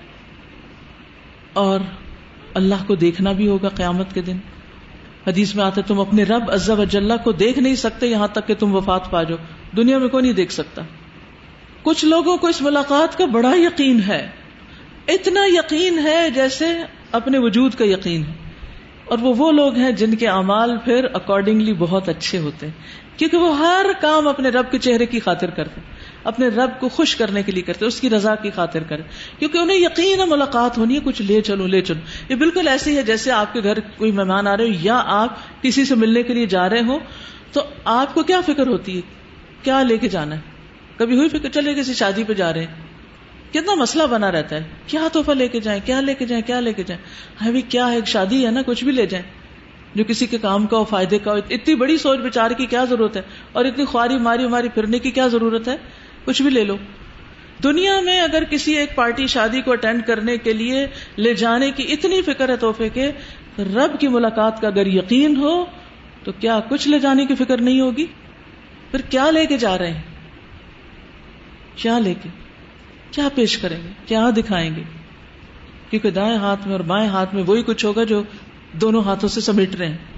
S1: اور اللہ کو دیکھنا بھی ہوگا قیامت کے دن. حدیث میں آتا ہے تم اپنے رب عز و جل کو دیکھ نہیں سکتے یہاں تک کہ تم وفات پا جاؤ. دنیا میں کوئی نہیں دیکھ سکتا. کچھ لوگوں کو اس ملاقات کا بڑا یقین ہے، اتنا یقین ہے جیسے اپنے وجود کا یقین ہے. اور وہ لوگ ہیں جن کے اعمال پھر اکارڈنگلی بہت اچھے ہوتے ہیں، کیونکہ وہ ہر کام اپنے رب کے چہرے کی خاطر کرتے، اپنے رب کو خوش کرنے کے لیے کرتے، اس کی رضا کی خاطر کرتے، کیونکہ انہیں یقین ہے ملاقات ہونی ہے. کچھ لے چلوں. یہ بالکل ایسے ہی ہے جیسے آپ کے گھر کوئی مہمان آ رہے ہو یا آپ کسی سے ملنے کے لیے جا رہے ہو تو آپ کو کیا فکر ہوتی ہے، کیا لے کے جانا ہے. کبھی ہوئی فکر چلے کسی شادی پہ جا رہے ہیں، کتنا مسئلہ بنا رہتا ہے، کیا تحفہ لے کے جائیں، کیا لے کے جائیں، کیا لے کے جائیں. ابھی کیا ہے، ایک شادی ہے نا، کچھ بھی لے جائیں جو کسی کے کام کا ہو، فائدے کا ہو. اتنی بڑی سوچ بچار کی کیا ضرورت ہے، اور اتنی خواری ماری پھرنے کی کیا ضرورت ہے، کچھ بھی لے لو. دنیا میں اگر کسی ایک پارٹی شادی کو اٹینڈ کرنے کے لیے لے جانے کی اتنی فکر ہے تحفے کے، رب کی ملاقات کا اگر یقین ہو تو کیا کچھ لے جانے کی فکر نہیں ہوگی؟ پھر کیا لے کے جا رہے ہیں، کیا لے کے، کیا پیش کریں گے، کیا دکھائیں گے؟ کیونکہ دائیں ہاتھ میں اور بائیں ہاتھ میں وہی کچھ ہوگا جو دونوں ہاتھوں سے سمیٹ رہے ہیں.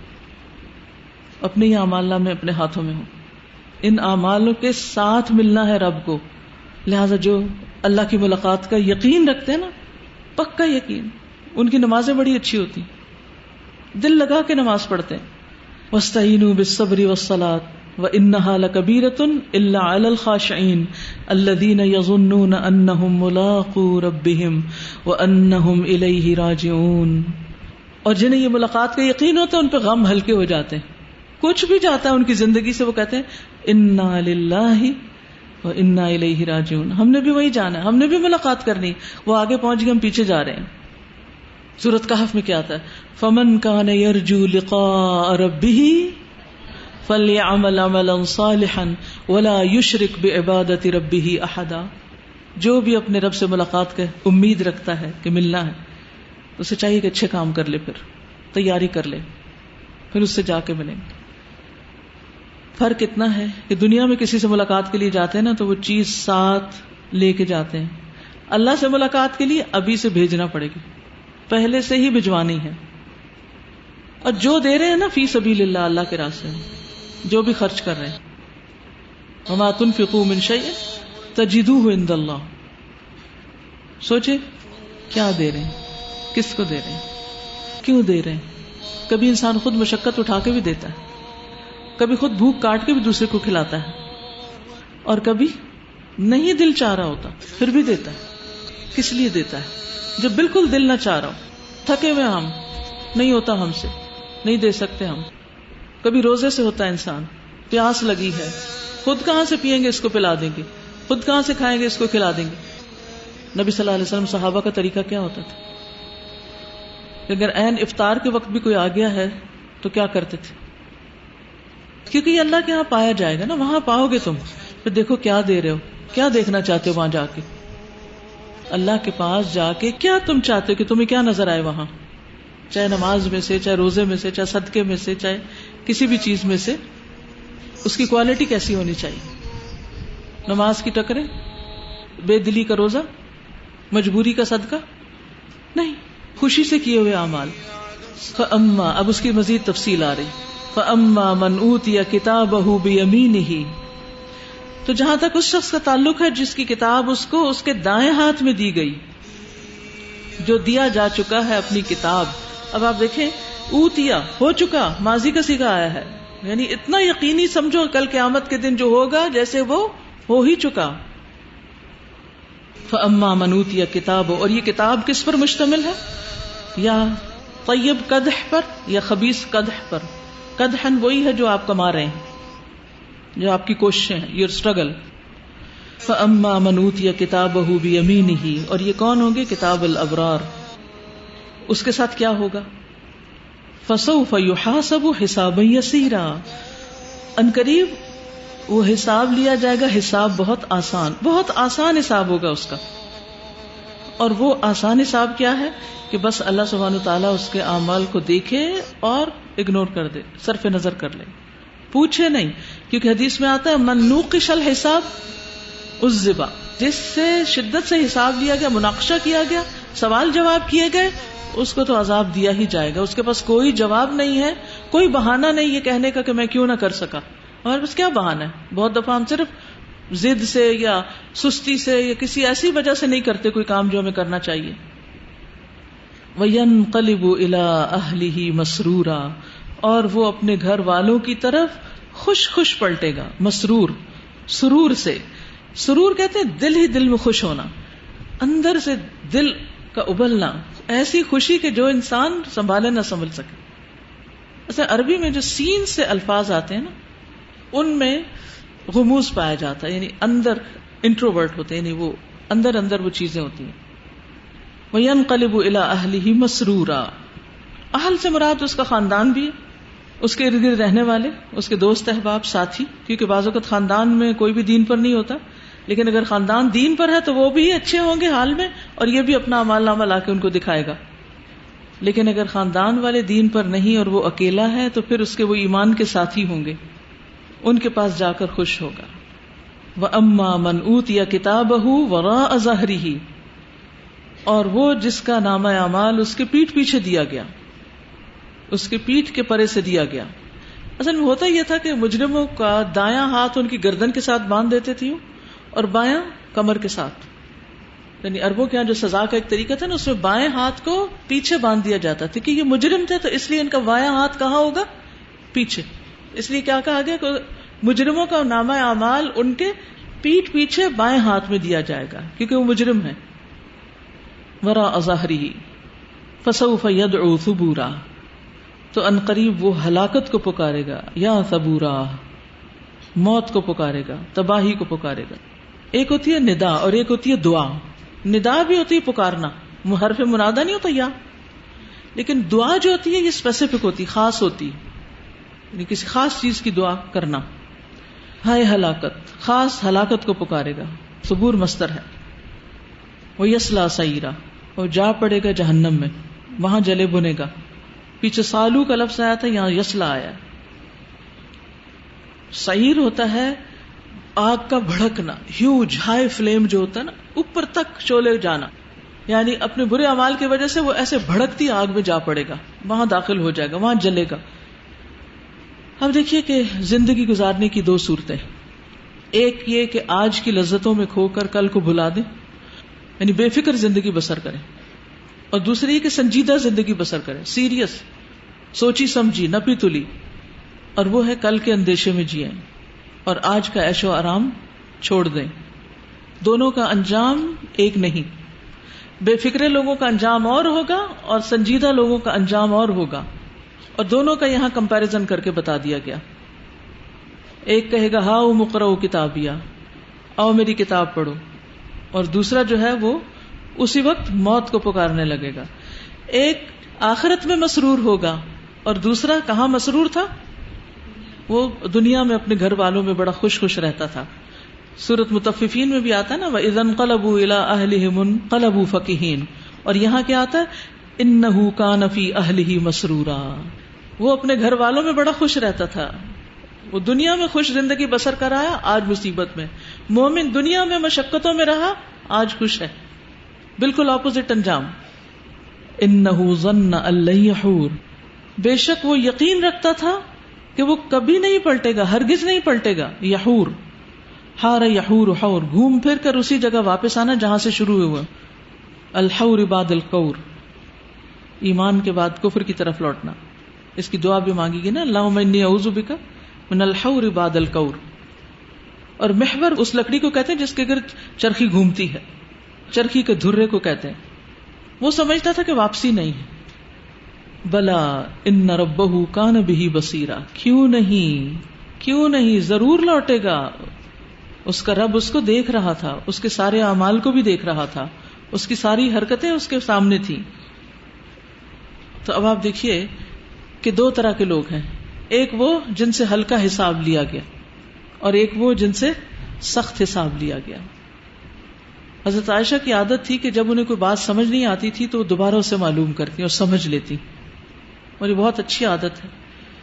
S1: اپنے ہی اعمال نامے اپنے ہاتھوں میں ہو، ان اعمالوں کے ساتھ ملنا ہے رب کو. لہذا جو اللہ کی ملاقات کا یقین رکھتے ہیں نا، پکا یقین، ان کی نمازیں بڑی اچھی ہوتی، دل لگا کے نماز پڑھتے ہیں. وَاسْتَعِينُوا بِالصَّبْرِ وَالصَّلَاةِ وَإِنَّهَا لَكَبِيرَةٌ إِلَّا عَلَى الْخَاشِعِينَ الَّذِينَ يَظُنُّونَ أَنَّهُمْ مُلَاقُو رَبِّهِمْ وَأَنَّهُمْ إِلَيْهِ رَاجِعُونَ. اور جنہیں یہ ملاقات کا یقین ہوتا ہے ان پہ غم ہلکے ہو جاتے ہیں. کچھ بھی جاتا ہے ان کی زندگی سے وہ کہتے ہیں اِنَّا لِلَّهِ وَإِنَّا إِلَيْهِ رَاجِعُونَ. ہم نے بھی وہی جانا ہے، ہم نے بھی ملاقات کرنی. وہ آگے پہنچ گئے، ہم پیچھے جا رہے ہیں. سورۃ کہف میں کیا آتا ہے؟ فَمَن كَانَ يَرْجُو لِقَاءَ رَبِّهِ فَلْيَعْمَلْ عَمَلًا صَالِحًا وَلَا يُشْرِكْ بِعِبَادَةِ رَبِّهِ أَحَدًا. جو بھی اپنے رب سے ملاقات کا امید رکھتا ہے کہ ملنا ہے، اسے چاہیے کہ اچھے کام کر لے، پھر تیاری کر لے، پھر اس سے جا کے ملیں گے. فرق اتنا ہے کہ دنیا میں کسی سے ملاقات کے لیے جاتے ہیں نا تو وہ چیز ساتھ لے کے جاتے ہیں. اللہ سے ملاقات کے لیے ابھی سے بھیجنا پڑے گی، پہلے سے ہی بھجوانی ہے. اور جو دے رہے ہیں نا فی سبیل اللہ، اللہ کے راستے میں جو بھی خرچ کر رہے ہیں، وما تنفقوا من شیء تجدوه عند اللہ. سوچے کیا دے رہے ہیں، کس کو دے رہے ہیں، کیوں دے رہے ہیں. کبھی انسان خود مشقت اٹھا کے بھی دیتا ہے، کبھی خود بھوک کاٹ کے بھی دوسرے کو کھلاتا ہے، اور کبھی نہیں دل چاہ رہا ہوتا پھر بھی دیتا ہے. کس لیے دیتا ہے؟ جب بالکل دل نہ چاہ رہا ہو، تھکے ہوئے ہم، نہیں ہوتا ہم سے، نہیں دے سکتے ہم. کبھی روزے سے ہوتا ہے انسان، پیاس لگی ہے، خود کہاں سے پیئیں گے اس کو پلا دیں گے، خود کہاں سے کھائیں گے اس کو کھلا دیں گے. نبی صلی اللہ علیہ وسلم صحابہ کا طریقہ کیا ہوتا تھا؟ اگر عین افطار کے وقت بھی کوئی آ گیا ہے تو کیا کرتے تھے؟ کیونکہ یہ اللہ کے ہاں پایا جائے گا نا، وہاں پاؤ گے تم. پھر دیکھو کیا دے رہے ہو، کیا دیکھنا چاہتے ہو وہاں جا کے. اللہ کے پاس جا کے کیا تم چاہتے ہو کہ تمہیں کیا نظر آئے وہاں، چاہے نماز میں سے، چاہے روزے میں سے، چاہے صدقے میں سے، چاہے کسی بھی چیز میں سے. اس کی کوالٹی کیسی ہونی چاہیے؟ نماز کی ٹکریں، بے دلی کا روزہ، مجبوری کا صدقہ نہیں، خوشی سے کیے ہوئے اعمال. فَأَمَّا، اب اس کی مزید تفصیل آ رہی. فَأَمَّا مَنْ أُوتِيَ كِتَابَهُ بِيَمِينِهِ، تو جہاں تک اس شخص کا تعلق ہے جس کی کتاب اس کو اس کے دائیں ہاتھ میں دی گئی، جو دیا جا چکا ہے اپنی کتاب. اب آپ دیکھیں، اوتیا ہو چکا، ماضی کا صیغہ آیا ہے، یعنی اتنا یقینی سمجھو کل قیامت کے دن جو ہوگا جیسے وہ ہو ہی چکا. فَأَمَّا مَنْ أُوتِيَ كِتَابَهُ، اور یہ کتاب کس پر مشتمل ہے؟ یا طیب قدح پر یا خبیث قدح پر؟ قدحن وہی ہے جو آپ کما رہے ہیں، جو آپ کی کوششیں ہیں، your struggle. فَأَمَّا مَنْ أُوتِيَ كِتَابَهُ بِيَمِينِهِ، اور یہ کون ہوں گے؟ کتاب الابرار. اس کے ساتھ کیا ہوگا؟ فَسَوْفَ يُحَاسَبُ حِسَابًا يَسِيرًا، عنقریب وہ حساب لیا جائے گا، حساب بہت آسان، بہت آسان حساب ہوگا اس کا. اور وہ آسان حساب کیا ہے کہ بس اللہ سبحانہ وتعالیٰ اس کے اعمال کو دیکھے اور اگنور کر دے، صرف نظر کر لے، پوچھے نہیں. کیونکہ حدیث میں آتا ہے من نوقش الحساب عذب، جس سے شدت سے حساب لیا گیا، مناقشہ کیا گیا، سوال جواب کیے گئے، اس کو تو عذاب دیا ہی جائے گا. اس کے پاس کوئی جواب نہیں ہے، کوئی بہانہ نہیں یہ کہنے کا کہ میں کیوں نہ کر سکا. ہمارے پاس کیا بہانہ ہے؟ بہت دفعہ ہم صرف ضد سے یا سستی سے یا کسی ایسی وجہ سے نہیں کرتے کوئی کام جو ہمیں کرنا چاہیے. وَيَنْقَلِبُ إِلَىٰ أَهْلِهِ مَسْرُورًا، اور وہ اپنے گھر والوں کی طرف خوش خوش پلٹے گا. مسرور، سرور سے، سرور کہتے ہیں دل ہی دل میں خوش ہونا، اندر سے دل کا ابلنا، ایسی خوشی کہ جو انسان سنبھالے نہ سنبھل سکے. ایسے عربی میں جو سین سے الفاظ آتے ہیں نا، ان میں غموز پایا جاتا ہے، یعنی اندر انٹروورٹ ہوتے ہیں، یعنی وہ اندر اندر وہ چیزیں ہوتی ہیں. وَيَنْقَلِبُ إِلَىٰ أَهْلِهِ مَسْرُورًا، اہل سے مراد اس کا خاندان بھی ہے، اس کے ارد گرد رہنے والے، اس کے دوست احباب، ساتھی. کیونکہ بعض اوقات خاندان میں کوئی بھی دین پر نہیں ہوتا، لیکن اگر خاندان دین پر ہے تو وہ بھی اچھے ہوں گے حال میں، اور یہ بھی اپنا اعمال نامہ لا کے ان کو دکھائے گا. لیکن اگر خاندان والے دین پر نہیں اور وہ اکیلا ہے تو پھر اس کے وہ ایمان کے ساتھی ہوں گے، ان کے پاس جا کر خوش ہوگا. وَأَمَّا مَنْ أُوتِيَ كِتَابَهُ وَرَاءَ ظَهْرِهِ، اور وہ جس کا نامہ اعمال اس کے پیٹھ پیچھے دیا گیا، اس کے پیٹھ کے پرے سے دیا گیا. اصل میں ہوتا یہ تھا کہ مجرموں کا دایاں ہاتھ ان کی گردن کے ساتھ باندھ دیتے تھے اور بایاں کمر کے ساتھ. یعنی عربوں کے یہاں جو سزا کا ایک طریقہ تھا نا، اس میں بائیں ہاتھ کو پیچھے باندھ دیا جاتا تھا کہ یہ مجرم تھے تو اس لیے ان کا بایاں ہاتھ کہاں ہوگا؟ پیچھے. اس لیے کیا کہا گیا کہ مجرموں کا نامہ اعمال ان کے پیٹھ پیچھے بائیں ہاتھ میں دیا جائے گا کیونکہ وہ مجرم ہیں. وراء ظہرہ فسوف یدعو ثبورا، تو عنقریب وہ ہلاکت کو پکارے گا، یا ثبورا، موت کو پکارے گا، تباہی کو پکارے گا. ایک ہوتی ہے ندا اور ایک ہوتی ہے دعا. ندا بھی ہوتی ہے پکارنا، حرف منادہ نہیں ہوتا یا، لیکن دعا جو ہوتی ہے یہ اسپیسیفک ہوتی، خاص ہوتی، یعنی کسی خاص چیز کی دعا کرنا. ہائے ہلاکت، خاص ہلاکت کو پکارے گا. ثبور مصدر ہے. وہ یسلا سعیرا، اور جا پڑے گا جہنم میں، وہاں جلے بنے گا. پیچھے سالو کا لفظ آیا تھا، یہاں یسلا آیا. سعیر ہوتا ہے آگ کا بھڑکنا، ہیوج ہائی فلیم جو ہوتا ہے نا، اوپر تک شعلے جانا، یعنی اپنے برے اعمال کی وجہ سے وہ ایسے بھڑکتی آگ میں جا پڑے گا، وہاں داخل ہو جائے گا، وہاں جلے گا. اب دیکھیے کہ زندگی گزارنے کی دو صورتیں، ایک یہ کہ آج کی لذتوں میں کھو کر کل کو بھلا دیں، یعنی بے فکر زندگی بسر کریں، اور دوسری یہ کہ سنجیدہ زندگی بسر کریں، سیریس، سوچی سمجھی، نپی تلی، اور وہ ہے کل کے اندیشے میں جیئیں اور آج کا عیش و آرام چھوڑ دیں. دونوں کا انجام ایک نہیں. بے فکرے لوگوں کا انجام اور ہوگا اور سنجیدہ لوگوں کا انجام اور ہوگا، اور دونوں کا یہاں کمپیریزن کر کے بتا دیا گیا. ایک کہے گا ہاؤ مقرؤ کتابیا، آؤ میری کتاب پڑھو، اور دوسرا جو ہے وہ اسی وقت موت کو پکارنے لگے گا. ایک آخرت میں مسرور ہوگا اور دوسرا کہاں مسرور تھا؟ وہ دنیا میں اپنے گھر والوں میں بڑا خوش خوش رہتا تھا. سورۃ مطففین میں بھی آتا ہے نا وَإِذَا انقلبوا إِلَىٰ أَهْلِهِمُ انقلبوا فَكِهِينَ، اور یہاں کیا آتا ہے إِنَّهُ كَانَ فِي أَهْلِهِ مَسْرُورًا، وہ اپنے گھر والوں میں بڑا خوش رہتا تھا. وہ دنیا میں خوش زندگی بسر کر آیا، آج مصیبت میں. مومن دنیا میں مشقتوں میں رہا، آج خوش ہے. بالکل اپوزٹ انجام. إِنَّهُ ظَنَّ أَن لَّن يَحُورَ، بے شک وہ یقین رکھتا تھا کہ وہ کبھی نہیں پلٹے گا، ہرگز نہیں پلٹے گا. یحور، حار یحور حور، گھوم پھر کر اسی جگہ واپس آنا جہاں سے شروع ہوا. الحور بعد القور، ایمان کے بعد کفر کی طرف لوٹنا. اس کی دعا بھی مانگی گی نا اللہم انی اعوذ بک من الحور بعد القور. اور محور اس لکڑی کو کہتے ہیں جس کے گرد چرخی گھومتی ہے، چرخی کے دھرے کو کہتے ہیں. وہ سمجھتا تھا کہ واپسی نہیں ہے. بلا ان ربہ کان بہ بصیرا، کیوں نہیں ضرور لوٹے گا. اس کا رب اس کو دیکھ رہا تھا، اس کے سارے اعمال کو بھی دیکھ رہا تھا، اس کی ساری حرکتیں اس کے سامنے تھیں. تو اب آپ دیکھیے کہ دو طرح کے لوگ ہیں، ایک وہ جن سے ہلکا حساب لیا گیا اور ایک وہ جن سے سخت حساب لیا گیا. حضرت عائشہ کی عادت تھی کہ جب انہیں کوئی بات سمجھ نہیں آتی تھی تو وہ دوبارہ اسے معلوم کرتی اور سمجھ لیتی، اور یہ بہت اچھی عادت ہے.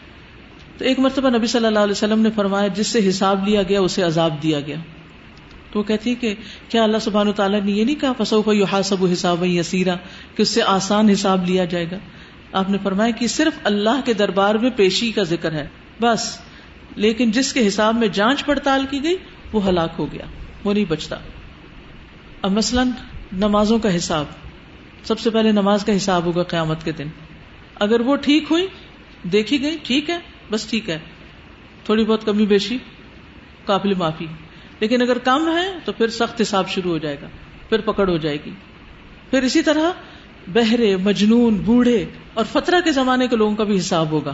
S1: تو ایک مرتبہ نبی صلی اللہ علیہ وسلم نے فرمایا جس سے حساب لیا گیا اسے عذاب دیا گیا. تو وہ کہتی ہے کہ کیا اللہ سبحانہ وتعالیٰ نے یہ نہیں کہا فسوف یحاسب حسابا یسیرا کہ اس سے آسان حساب لیا جائے گا؟ آپ نے فرمایا کہ صرف اللہ کے دربار میں پیشی کا ذکر ہے بس، لیکن جس کے حساب میں جانچ پڑتال کی گئی وہ ہلاک ہو گیا، وہ نہیں بچتا. اب مثلا نمازوں کا حساب، سب سے پہلے نماز کا حساب ہوگا قیامت کے دن. اگر وہ ٹھیک ہوئی، دیکھی گئی، ٹھیک ہے بس ٹھیک ہے، تھوڑی بہت کمی بیشی قابل معافی. لیکن اگر کم ہے تو پھر سخت حساب شروع ہو جائے گا، پھر پکڑ ہو جائے گی. پھر اسی طرح بہرے، مجنون، بوڑھے اور فترہ کے زمانے کے لوگوں کا بھی حساب ہوگا.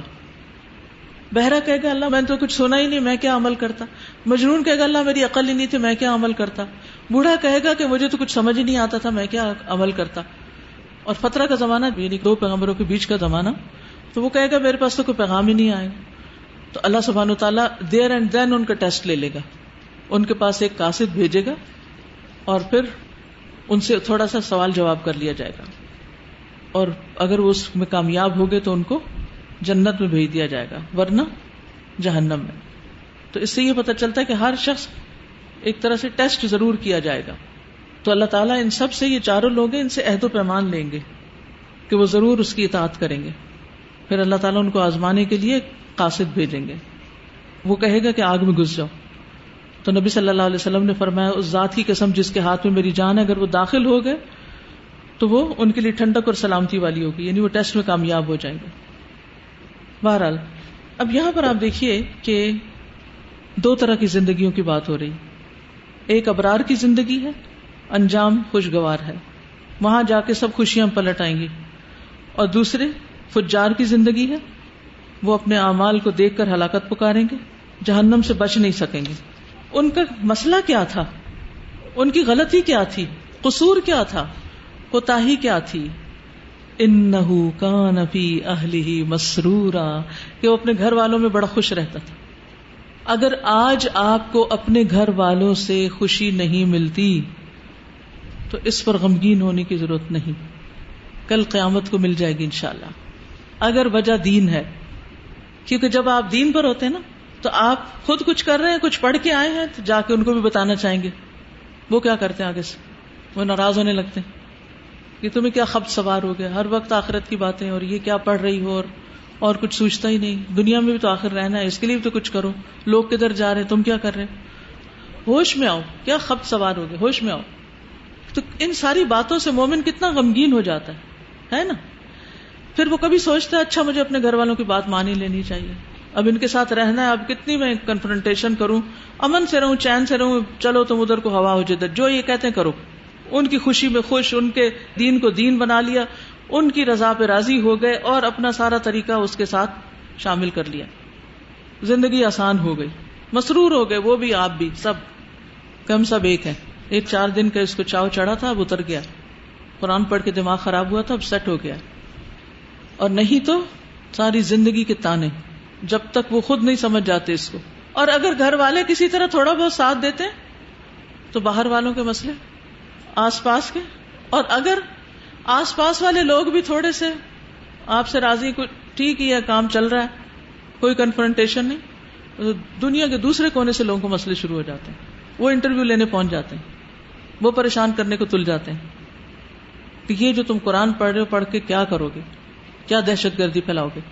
S1: بہرا کہے گا اللہ میں تو کچھ سنا ہی نہیں، میں کیا عمل کرتا. مجنون کہے گا اللہ میری عقل ہی نہیں تھی، میں کیا عمل کرتا. بوڑھا کہے گا کہ مجھے تو کچھ سمجھ ہی نہیں آتا تھا، میں کیا عمل کرتا. اور فترہ کا زمانہ یعنی دو پیغمبروں کے بیچ کا زمانہ، تو وہ کہے گا میرے پاس تو کوئی پیغام ہی نہیں آئے. تو اللہ سبحانہ وتعالیٰ دیر اینڈ دین ان کا ٹیسٹ لے لے گا، ان کے پاس ایک قاصد بھیجے گا اور پھر ان سے تھوڑا سا سوال جواب کر لیا جائے گا، اور اگر وہ اس میں کامیاب ہو گئے تو ان کو جنت میں بھیج دیا جائے گا، ورنہ جہنم میں. تو اس سے یہ پتہ چلتا ہے کہ ہر شخص ایک طرح سے ٹیسٹ ضرور کیا جائے گا. تو اللہ تعالیٰ ان سب سے، یہ چاروں لوگ ہیں، ان سے عہد و پیمان لیں گے کہ وہ ضرور اس کی اطاعت کریں گے. پھر اللہ تعالیٰ ان کو آزمانے کے لیے قاصد بھیجیں گے. وہ کہے گا کہ آگ میں گھس جاؤ. تو نبی صلی اللہ علیہ وسلم نے فرمایا اس ذات کی قسم جس کے ہاتھ میں میری جان ہے، اگر وہ داخل ہو گئے تو وہ ان کے لیے ٹھنڈک اور سلامتی والی ہوگی، یعنی وہ ٹیسٹ میں کامیاب ہو جائیں گے. بہرحال اب یہاں پر آپ دیکھیے کہ دو طرح کی زندگیوں کی بات ہو رہی. ایک ابرار کی زندگی ہے، انجام خوشگوار ہے، وہاں جا کے سب خوشیاں پلٹ آئیں گی. اور دوسرے فجار کی زندگی ہے، وہ اپنے اعمال کو دیکھ کر ہلاکت پکاریں گے، جہنم سے بچ نہیں سکیں گے. ان کا مسئلہ کیا تھا؟ ان کی غلطی کیا تھی؟ قصور کیا تھا؟ کوتاہی کیا تھی؟ انہ کان فی اہلہ مسرورا، کہ وہ اپنے گھر والوں میں بڑا خوش رہتا تھا. اگر آج آپ کو اپنے گھر والوں سے خوشی نہیں ملتی تو اس پر غمگین ہونے کی ضرورت نہیں، کل قیامت کو مل جائے گی انشاءاللہ. اگر وجہ دین ہے، کیونکہ جب آپ دین پر ہوتے ہیں نا تو آپ خود کچھ کر رہے ہیں، کچھ پڑھ کے آئے ہیں تو جا کے ان کو بھی بتانا چاہیں گے. وہ کیا کرتے ہیں آگے سے؟ وہ ناراض ہونے لگتے ہیں کہ تمہیں کیا خبر سوار ہو گیا، ہر وقت آخرت کی باتیں، اور یہ کیا پڑھ رہی ہو، اور کچھ سوچتا ہی نہیں. دنیا میں بھی تو آخر رہنا ہے، اس کے لیے بھی تو کچھ کرو. لوگ کدھر جا رہے ہیں، تم کیا کر رہے ہیں؟ ہوش میں آؤ، کیا خبر سوار ہو گئے، ہوش میں آؤ. تو ان ساری باتوں سے مومن کتنا غمگین ہو جاتا ہے نا. پھر وہ کبھی سوچتا ہے اچھا مجھے اپنے گھر والوں کی بات مان ہی لینی چاہیے، اب ان کے ساتھ رہنا ہے، اب کتنی میں کنفرنٹیشن کروں، امن سے رہوں، چین سے رہوں، چلو تم ادھر کو ہوا ہو جدھر، جو یہ کہتے ہیں کرو. ان کی خوشی میں خوش، ان کے دین کو دین بنا لیا، ان کی رضا پہ راضی ہو گئے اور اپنا سارا طریقہ اس کے ساتھ شامل کر لیا. زندگی آسان ہو گئی، مسرور ہو گئے، وہ بھی آپ بھی، سب کم سب ایک ہیں. ایک 4 دن کا اس کو چاو چڑھا تھا، اب اتر گیا. قرآن پڑھ کے دماغ خراب ہوا تھا، اب سیٹ ہو گیا. اور نہیں تو ساری زندگی کے تانے، جب تک وہ خود نہیں سمجھ جاتے اس کو. اور اگر گھر والے کسی طرح تھوڑا بہت ساتھ دیتے تو باہر والوں کے مسئلے، آس پاس کے، اور اگر آس پاس والے لوگ بھی تھوڑے سے آپ سے راضی، کوئی ٹھیک ہی ہے، کام چل رہا ہے، کوئی کنفرنٹیشن نہیں، دنیا کے دوسرے کونے سے لوگوں کو مسئلے شروع ہو جاتے ہیں. وہ انٹرویو لینے پہنچ جاتے ہیں، وہ پریشان کرنے کو تل جاتے ہیں کہ یہ جو تم قرآن پڑھ رہے ہو، پڑھ کے کیا کرو گے، کیا دہشت گردی پھیلاؤ گے.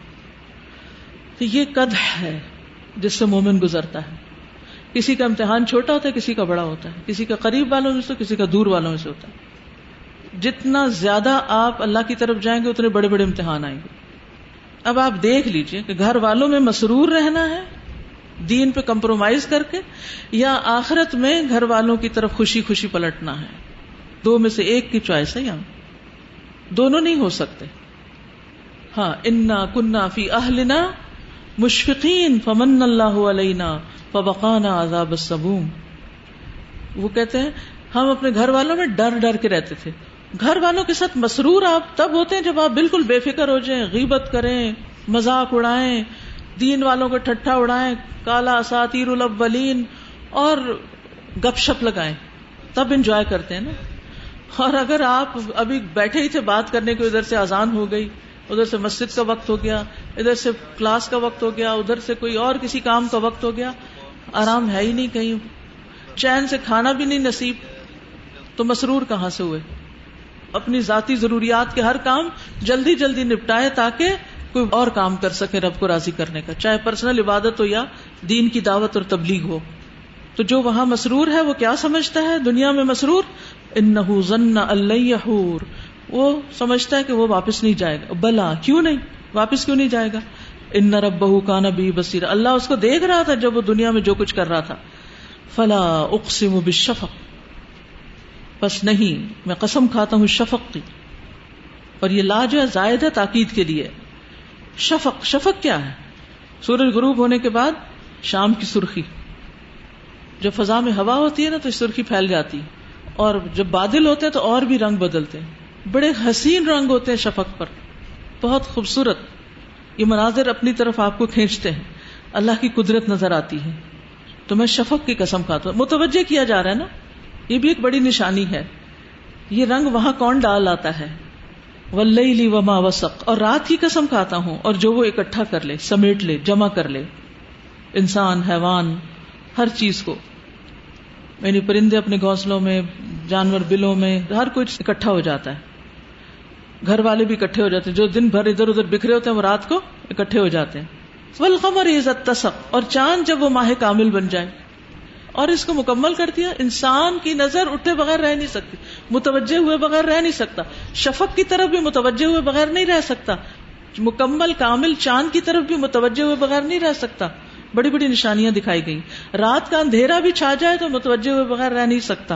S1: تو یہ قدح ہے جس سے مومن گزرتا ہے. کسی کا امتحان چھوٹا ہوتا ہے، کسی کا بڑا ہوتا ہے، کسی کا قریب والوں میں سے، کسی کا دور والوں میں سے ہوتا ہے. جتنا زیادہ آپ اللہ کی طرف جائیں گے اتنے بڑے بڑے امتحان آئیں گے. اب آپ دیکھ لیجئے کہ گھر والوں میں مسرور رہنا ہے دین پہ کمپرومائز کر کے، یا آخرت میں گھر والوں کی طرف خوشی خوشی پلٹنا ہے. 2 میں سے ایک کی چوائس ہے. یہاں دونوں نہیں ہو سکتے. ہاں، انا کنا فی اہلنا مشفقین فمن اللہ علینا فوقانا عذاب السموم. وہ کہتے ہیں ہم اپنے گھر والوں میں ڈر ڈر کے رہتے تھے. گھر والوں کے ساتھ مسرور آپ تب ہوتے ہیں جب آپ بالکل بے فکر ہو جائیں، غیبت کریں، مذاق اڑائیں، دین والوں کو ٹھٹھا اڑائیں، کالا اساطیر الاولین اور گپ شپ لگائیں، تب انجوائے کرتے ہیں نا. اور اگر آپ ابھی بیٹھے ہی تھے بات کرنے کو، ادھر سے اذان ہو گئی، ادھر سے مسجد کا وقت ہو گیا، ادھر سے کلاس کا وقت ہو گیا، ادھر سے کوئی اور کسی کام کا وقت ہو گیا، آرام ہے ہی نہیں، کہیں چین سے کھانا بھی نہیں نصیب، تو مسرور کہاں سے ہوئے؟ اپنی ذاتی ضروریات کے ہر کام جلدی جلدی نپٹائے تاکہ کوئی اور کام کر سکے رب کو راضی کرنے کا، چاہے پرسنل عبادت ہو یا دین کی دعوت اور تبلیغ ہو. تو جو وہاں مسرور ہے وہ کیا سمجھتا ہے دنیا میں مسرور؟ انہ ظن ان لن یحور، وہ سمجھتا ہے کہ وہ واپس نہیں جائے گا. بلا، کیوں نہیں واپس، کیوں نہیں جائے گا؟ ان ربہ کان بہ بصیر، اللہ اس کو دیکھ رہا تھا جب وہ دنیا میں جو کچھ کر رہا تھا. فلا اقسم بالشفق، بس نہیں، میں قسم کھاتا ہوں شفق کی. اور یہ لا جو ہے زائد ہے تاکید کے لیے. شفق، شفق کیا ہے؟ سورج غروب ہونے کے بعد شام کی سرخی، جب فضا میں ہوا ہوتی ہے نا تو سرخی پھیل جاتی ہے، اور جب بادل ہوتے ہیں تو اور بھی رنگ بدلتے ہیں، بڑے حسین رنگ ہوتے ہیں شفق پر، بہت خوبصورت. یہ مناظر اپنی طرف آپ کو کھینچتے ہیں، اللہ کی قدرت نظر آتی ہے. تو میں شفق کی قسم کھاتا ہوں. متوجہ کیا جا رہا ہے نا، یہ بھی ایک بڑی نشانی ہے. یہ رنگ وہاں کون ڈال آتا ہے؟ واللیل وما وسق، اور رات کی قسم کھاتا ہوں اور جو وہ اکٹھا کر لے، سمیٹ لے، جمع کر لے، انسان، حیوان، ہر چیز کو. یعنی پرندے اپنے گھونسلوں میں، جانور بلوں میں، ہر کچھ اکٹھا ہو جاتا ہے. گھر والے بھی اکٹھے ہو جاتے ہیں، جو دن بھر ادھر ادھر بکھرے ہوتے ہیں وہ رات کو اکٹھے ہو جاتے ہیں. والقمر اذا اتسق، اور چاند جب وہ ماہ کامل بن جائے. اور اس کو مکمل کر دیا. انسان کی نظر اٹھے بغیر رہ نہیں سکتی، متوجہ ہوئے بغیر رہ نہیں سکتا، شفق کی طرف بھی متوجہ ہوئے بغیر نہیں رہ سکتا، مکمل کامل چاند کی طرف بھی متوجہ ہوئے بغیر نہیں رہ سکتا. بڑی بڑی نشانیاں دکھائی گئی. رات کا اندھیرا بھی چھا جائے تو متوجہ ہوئے بغیر رہ نہیں سکتا.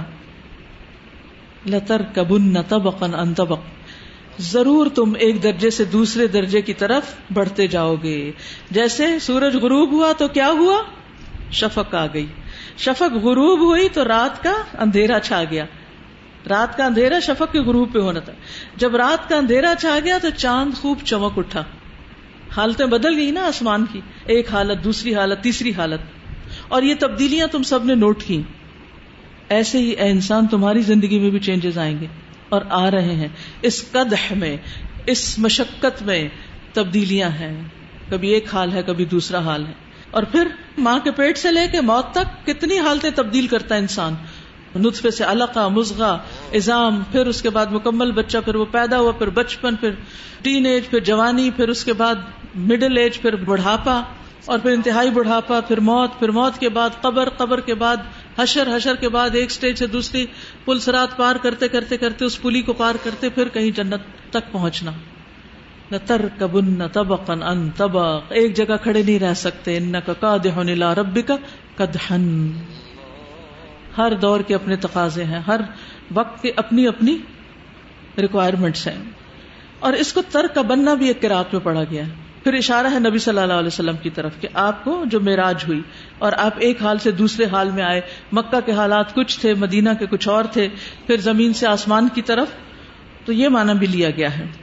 S1: لَتَرْكَبُنَّ طَبَقًا عَن طَبَقٍ، ضرور تم ایک درجے سے دوسرے درجے کی طرف بڑھتے جاؤ گے. جیسے سورج غروب ہوا تو کیا ہوا؟ شفق آ گئی. شفق غروب ہوئی تو رات کا اندھیرا چھا گیا. رات کا اندھیرا شفق کے غروب پہ ہونا تھا. جب رات کا اندھیرا چھا گیا تو چاند خوب چمک اٹھا. حالتیں بدل گئی نا آسمان کی، ایک حالت، دوسری حالت، تیسری حالت. اور یہ تبدیلیاں تم سب نے نوٹ کی. ایسے ہی اے انسان تمہاری زندگی میں بھی چینجز آئیں گے اور آ رہے ہیں. اس قدح میں، اس مشقت میں تبدیلیاں ہیں. کبھی ایک حال ہے، کبھی دوسرا حال ہے. اور پھر ماں کے پیٹ سے لے کے موت تک کتنی حالتیں تبدیل کرتا ہے انسان. نطفے سے علقہ، مضغہ، عظام، پھر اس کے بعد مکمل بچہ، پھر وہ پیدا ہوا، پھر بچپن، پھر ٹین ایج، پھر جوانی، پھر اس کے بعد مڈل ایج، پھر بڑھاپا، اور پھر انتہائی بڑھاپا، پھر موت، پھر موت کے بعد قبر، قبر کے بعد حشر، حشر کے بعد ایک سٹیج سے دوسری، پل صراط پار کرتے کرتے کرتے اس پلی کو پار کرتے پھر کہیں جنت تک پہنچنا. لَتَرْكَبُنَّ طَبَقًا عَن طَبَقٍ، ایک جگہ کھڑے نہیں رہ سکتے. إِنَّكَ قَادِحٌ إِلَىٰ رَبِّكَ قَدْحًا. ہر دور کے اپنے تقاضے ہیں، ہر وقت کے اپنی اپنی ریکوائرمنٹس ہیں، اور اس کو ترک کا بننا بھی ایک قرات میں پڑھا گیا ہے. پھر اشارہ ہے نبی صلی اللہ علیہ وسلم کی طرف کہ آپ کو جو معراج ہوئی اور آپ ایک حال سے دوسرے حال میں آئے، مکہ کے حالات کچھ تھے، مدینہ کے کچھ اور تھے، پھر زمین سے آسمان کی طرف، تو یہ معنی بھی لیا گیا ہے.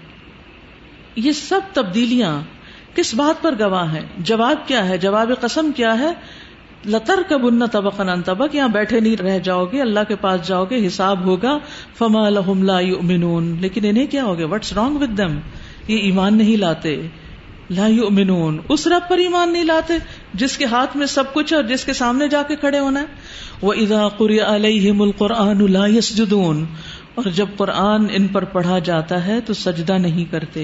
S1: یہ سب تبدیلیاں کس بات پر گواہ ہیں؟ جواب کیا ہے؟ جواب قسم کیا ہے؟ لَتَرْكَبُنَّ طَبَقًا عَن طَبَقٍ، یہاں بیٹھے نہیں رہ جاؤ گے، اللہ کے پاس جاؤ گے، حساب ہوگا. فَمَا لَهُمْ لَا يُؤْمِنُونَ، لیکن انہیں کیا ہو گیا؟ وٹس رانگ ود دم، یہ ایمان نہیں لاتے. لا یؤمنون، اس رب پر ایمان نہیں لاتے جس کے ہاتھ میں سب کچھ ہے اور جس کے سامنے جا کے کھڑے ہونا ہے. وَإِذَا قُرِئَ عَلَيْهِمُ الْقُرْآنُ لَا يَسْجُدُونَ، اور جب قرآن ان پر پڑھا جاتا ہے تو سجدہ نہیں کرتے،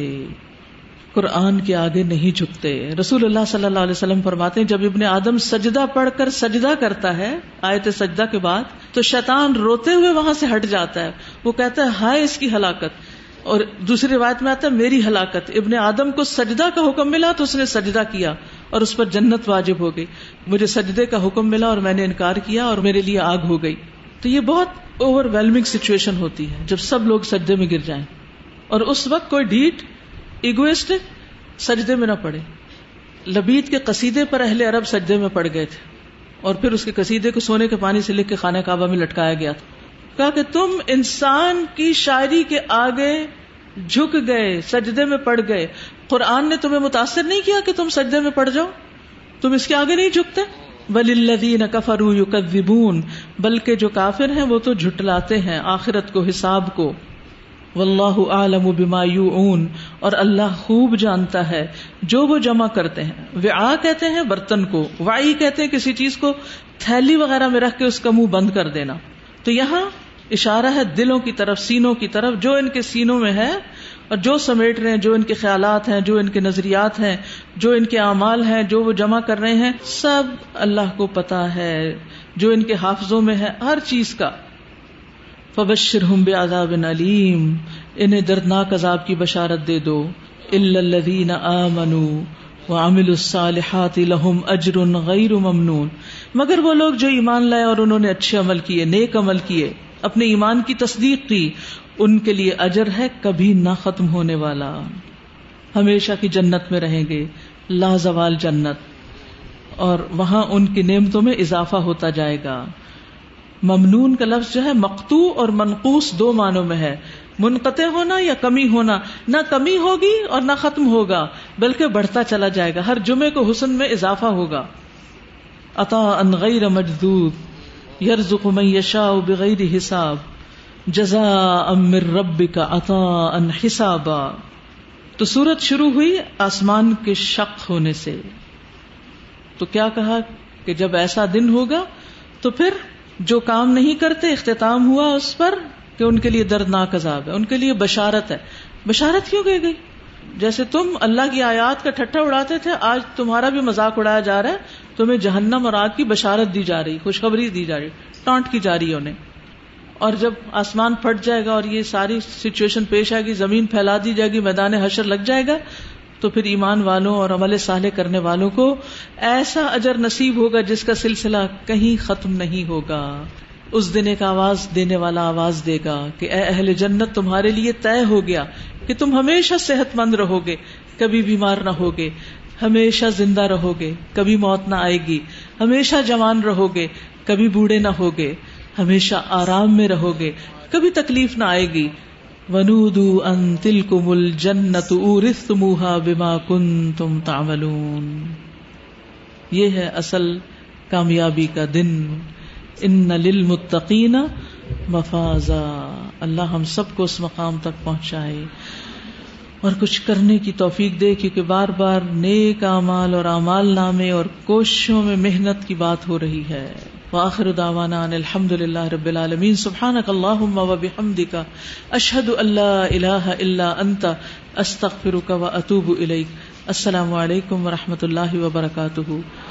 S1: قرآن کے آگے نہیں جھکتے. رسول اللہ صلی اللہ علیہ وسلم فرماتے ہیں جب ابن آدم سجدہ پڑھ کر سجدہ کرتا ہے آیت سجدہ کے بعد، تو شیطان روتے ہوئے وہاں سے ہٹ جاتا ہے. وہ کہتا ہے ہائے اس کی ہلاکت. اور دوسری روایت میں آتا ہے میری ہلاکت. ابن آدم کو سجدہ کا حکم ملا تو اس نے سجدہ کیا اور اس پر جنت واجب ہو گئی. مجھے سجدے کا حکم ملا اور میں نے انکار کیا اور میرے لیے آگ ہو گئی. تو یہ بہت اوور ویلمنگ سچویشن ہوتی ہے جب سب لوگ سجدے میں گر جائیں، اور اس وقت کوئی ڈھیٹ ایگوئسٹک سجدے میں نہ پڑے. لبید کے قصیدے پر اہل عرب سجدے میں پڑ گئے تھے، اور پھر اس کے قصیدے کو سونے کے پانی سے لکھ کے خانہ کعبہ میں لٹکایا گیا تھا. کہا کہ تم انسان کی شاعری کے آگے جھک گئے، سجدے میں پڑ گئے. قرآن نے تمہیں متاثر نہیں کیا کہ تم سجدے میں پڑ جاؤ، تم اس کے آگے نہیں جھکتے. وَلِلَّذِينَ كَفَرُوا يُكَذِّبُونَ، بلکہ جو کافر ہیں وہ تو جھٹلاتے ہیں آخرت کو، حساب کو. وَاللَّهُ أَعْلَمُ بِمَا يُوعُونَ، اور اللہ خوب جانتا ہے جو وہ جمع کرتے ہیں. وعاء کہتے ہیں برتن کو، وعی کہتے ہیں کسی چیز کو تھیلی وغیرہ میں رکھ کے اس کا منہ بند کر دینا. تو یہاں اشارہ ہے دلوں کی طرف، سینوں کی طرف، جو ان کے سینوں میں ہے اور جو سمیٹ رہے ہیں، جو ان کے خیالات ہیں، جو ان کے نظریات ہیں، جو ان کے اعمال ہیں، جو وہ جمع کر رہے ہیں، سب اللہ کو پتا ہے. جو ان کے حافظوں میں ہے ہر چیز کا. فَبَشِّرْهُمْ بِعَذَابٍ أَلِيمٍ، انہیں دردناک عذاب کی بشارت دے دو. إِلَّا الَّذِينَ آمَنُوا وَعَمِلُوا الصَّالِحَاتِ لَهُمْ أَجْرٌ غَيْرُ مَمْنُونٍ، مگر وہ لوگ جو ایمان لائے اور انہوں نے اچھے عمل کیے، نیک عمل کیے، اپنے ایمان کی تصدیق کی، ان کے لیے اجر ہے کبھی نہ ختم ہونے والا. ہمیشہ کی جنت میں رہیں گے، لازوال جنت، اور وہاں ان کی نعمتوں میں اضافہ ہوتا جائے گا. ممنون کا لفظ جو ہے مقطوع اور منقوص دو معنوں میں ہے. منقطع ہونا یا کمی ہونا، نہ کمی ہوگی اور نہ ختم ہوگا بلکہ بڑھتا چلا جائے گا. ہر جمعے کو حسن میں اضافہ ہوگا. عطاء غیر مجذوذ یرزق من یشاء بغیر حساب جزاء من ربک عطاء حسابا. تو سورت شروع ہوئی آسمان کے شق ہونے سے. تو کیا کہا کہ جب ایسا دن ہوگا تو پھر جو کام نہیں کرتے اختتام ہوا اس پر کہ ان کے لیے دردناک عذاب ہے، ان کے لیے بشارت ہے. بشارت کیوں گئی گئی؟ جیسے تم اللہ کی آیات کا ٹھٹا اڑاتے تھے، آج تمہارا بھی مذاق اڑایا جا رہا ہے. تمہیں جہنم اور آگ کی بشارت دی جا رہی، خوشخبری دی جا رہی، ٹانٹ کی جا رہی ہے انہیں. اور جب آسمان پھٹ جائے گا اور یہ ساری سچویشن پیش آئے گی، زمین پھیلا دی جائے گی، میدان حشر لگ جائے گا، تو پھر ایمان والوں اور عمل صالح کرنے والوں کو ایسا اجر نصیب ہوگا جس کا سلسلہ کہیں ختم نہیں ہوگا. اس دن ایک آواز دینے والا آواز دے گا کہ اے اہل جنت، تمہارے لیے طے ہو گیا کہ تم ہمیشہ صحت مند رہو گے، کبھی بیمار نہ ہوگے، ہمیشہ زندہ رہو گے، کبھی موت نہ آئے گی، ہمیشہ جوان رہو گے، کبھی بوڑھے نہ ہوگے، ہمیشہ آرام میں رہو گے، کبھی تکلیف نہ آئے گی. وَنُودُوا أَن تِلْكُمُ الْجَنَّةُ أُورِثْتُمُوهَا بِمَا كُنتُمْ تَعْمَلُونَ. یہ ہے اصل کامیابی کا دن. ان للمتقین مفازا. اللہ ہم سب کو اس مقام تک پہنچائے اور کچھ کرنے کی توفیق دے، کیونکہ بار بار نیک اعمال اور اعمال نامے اور کوششوں میں محنت کی بات ہو رہی ہے. وآخر دعوانا ان الحمد للہ رب العالمین. سبحانک اللہم وبحمدک، اشہد ان لا الہ الا انت، استغفرک واتوب الیک. السلام علیکم ورحمۃ اللہ وبرکاتہ.